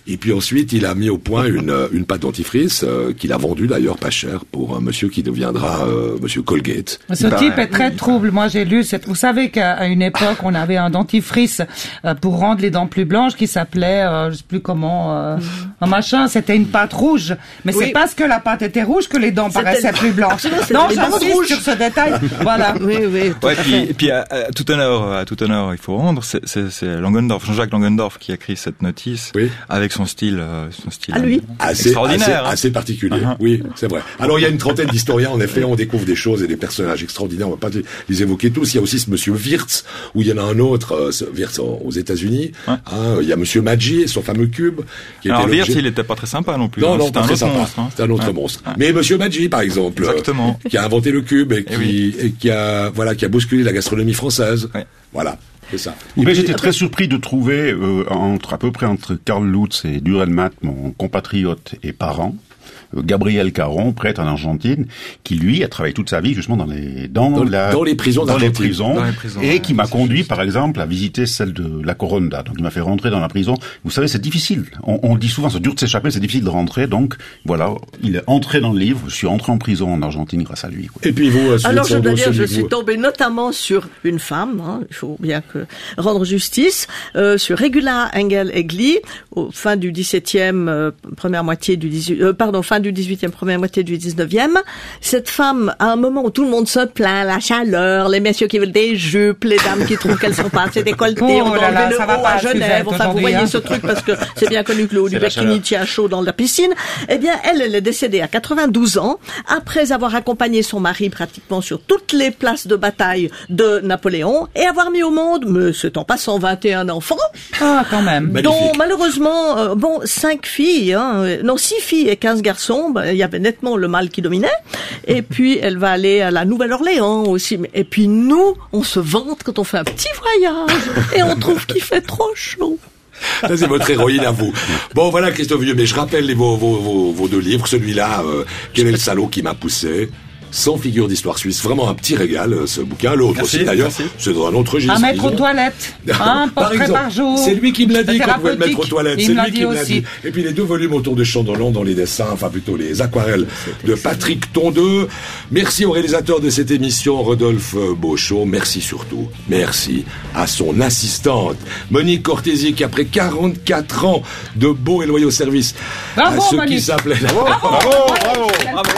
Et puis ensuite, il a mis au point une, une pâte dentifrice euh, qu'il a vendue d'ailleurs pas cher pour un monsieur qui deviendra euh, monsieur Colgate. Ce type est très trouble. Moi, j'ai lu. Cette... Vous savez qu'à une époque, on avait un dentifrice euh, pour rendre les dents plus blanches qui s'appelait, euh, je sais plus comment, euh, un machin. C'était une pâte rouge. Mais oui. c'est parce que la pâte était rouge que les dents c'était paraissaient le... plus blanches. Non, j'insiste sur ce détail. Voilà. Oui, oui. Ouais, et puis, et puis à, à tout honneur, à tout honneur, il faut rendre. C'est, c'est, c'est Langendorf, Jean-Jacques Langendorf, qui a écrit cette notice oui. avec son style, euh, son style à lui. Assez, extraordinaire, assez, hein. assez particulier. Uh-huh. Oui, c'est vrai. Alors il y a une trentaine d'historiens, en effet, on découvre des choses et des personnages extraordinaires. On va pas les évoquer tous. Il y a aussi ce monsieur Wirtz, où il y en a un autre, euh, ce Wirtz aux États-Unis. Ouais. Hein, il y a monsieur Maggi et son fameux cube. Qui Alors était Wirtz, il était pas très sympa non plus. Non, hein. non, c'était pas un très autre sympa. monstre. Hein. C'était un autre ouais. monstre. Ouais. Mais monsieur Maggi, par exemple, exactement, euh, qui a inventé le cube et qui, et, oui. et qui a, voilà, qui a bousculé la gastronomie française. Ouais. Voilà. C'est ça. Mais j'étais très surpris de trouver euh, entre à peu près entre Karl Lutz et Dürrenmatt, mon compatriote et parent, Gabriel Caron, prêtre en Argentine, qui lui a travaillé toute sa vie justement dans les dans, dans, la, dans les prisons dans les prisons, dans les prisons et ouais, qui m'a conduit par exemple à visiter celle de la Coronda. Donc il m'a fait rentrer dans la prison. Vous savez, c'est difficile. On, on dit souvent c'est dur de s'échapper, c'est difficile de rentrer. Donc voilà, il est entré dans le livre. Je suis entré en prison en Argentine grâce à lui. Quoi. Et puis vous, alors je dois dire, je vous... suis tombé notamment sur une femme. Hein, il faut bien que rendre justice euh, sur Regula Engel Egli, au fin du dix-septième, euh, première moitié du dix-huitième, euh, pardon, fin du dix-huitième, première moitié du dix-neuvième. Cette femme, à un moment où tout le monde se plaint, la chaleur, les messieurs qui veulent des jupes, les dames qui trouvent qu'elles sont pas assez décolletées, oh on doit enlever le haut à Genève. Enfin, vous voyez hein. ce truc parce que c'est bien connu que le haut du bikini tient chaud dans la piscine. Eh bien, elle, elle est décédée à quatre-vingt-douze ans, après avoir accompagné son mari pratiquement sur toutes les places de bataille de Napoléon et avoir mis au monde, mais c'est en passant vingt et un enfants. Ah, quand même. Dont, magnifique. Malheureusement, euh, bon, cinq filles, hein, non, six filles et quinze garçons. Ben, il y avait nettement le mâle qui dominait. Et puis, elle va aller à la Nouvelle-Orléans aussi. Et puis, nous, on se vante quand on fait un petit voyage et on trouve qu'il fait trop chaud. Ça, c'est votre héroïne à vous. Bon, voilà, Christophe Vieux, mais je rappelle les, vos, vos, vos, vos deux livres. Celui-là, euh, Quel est le salaud qui m'a poussé? Sans figure d'histoire suisse. Vraiment un petit régal, ce bouquin. L'autre aussi, d'ailleurs. C'est dans un autre registre. À mettre aux toilettes. Un portrait par jour. C'est lui qui me l'a dit qu'on pouvait le mettre aux toilettes. C'est lui qui me l'a dit. Et puis les deux volumes autour de Chandolon dans les dessins, enfin plutôt les aquarelles de Patrick Tondeux. Merci au réalisateur de cette émission, Rodolphe Beauchot. Merci surtout. Merci à son assistante, Monique Cortési, qui après quarante-quatre ans de beaux et loyaux services bravo, à ceux Monique. qui s'appelaient... Bravo, bravo, bravo, bravo.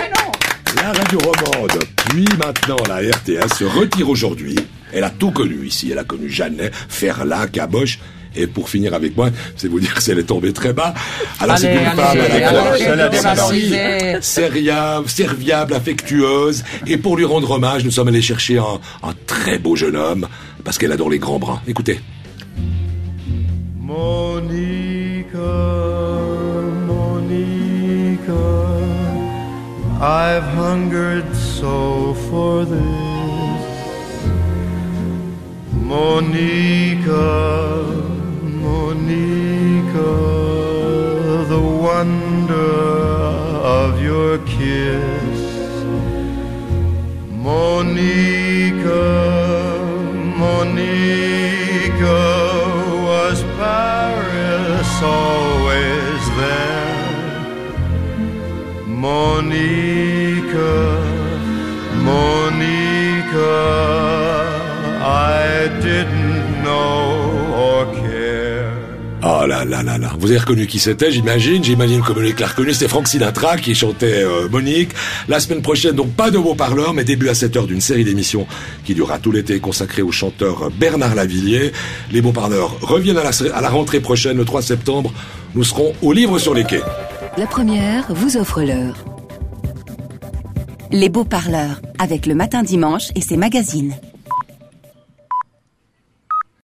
La radio romande, puis maintenant la R T S, se retire aujourd'hui. Elle a tout connu ici. Elle a connu Jeannet, Ferlat, Caboche. Et pour finir avec moi, c'est vous dire qu'elle est tombée très bas. Alors allez, c'est une allez, femme allez, serviable, serviable, affectueuse. Et pour lui rendre hommage, nous sommes allés chercher un, un très beau jeune homme, parce qu'elle adore les grands bras. Écoutez. Monica, Monica, I've hungered so for this. Monica, Monica, the wonder of your kiss. Monica, Monica, was Paris always there? Monica, Monica, I didn't know or care. Oh là là là là. Vous avez reconnu qui c'était, j'imagine. J'imagine que Monique l'a reconnu. C'était Frank Sinatra qui chantait euh, Monique. La semaine prochaine, donc pas de beaux parleurs, mais début à sept heures d'une série d'émissions qui durera tout l'été, consacrée au chanteur Bernard Lavilliers. Les beaux parleurs reviennent à la, à la rentrée prochaine, le trois septembre. Nous serons au Livre sur les quais. La première vous offre l'heure. Les beaux parleurs, avec le Matin Dimanche et ses magazines.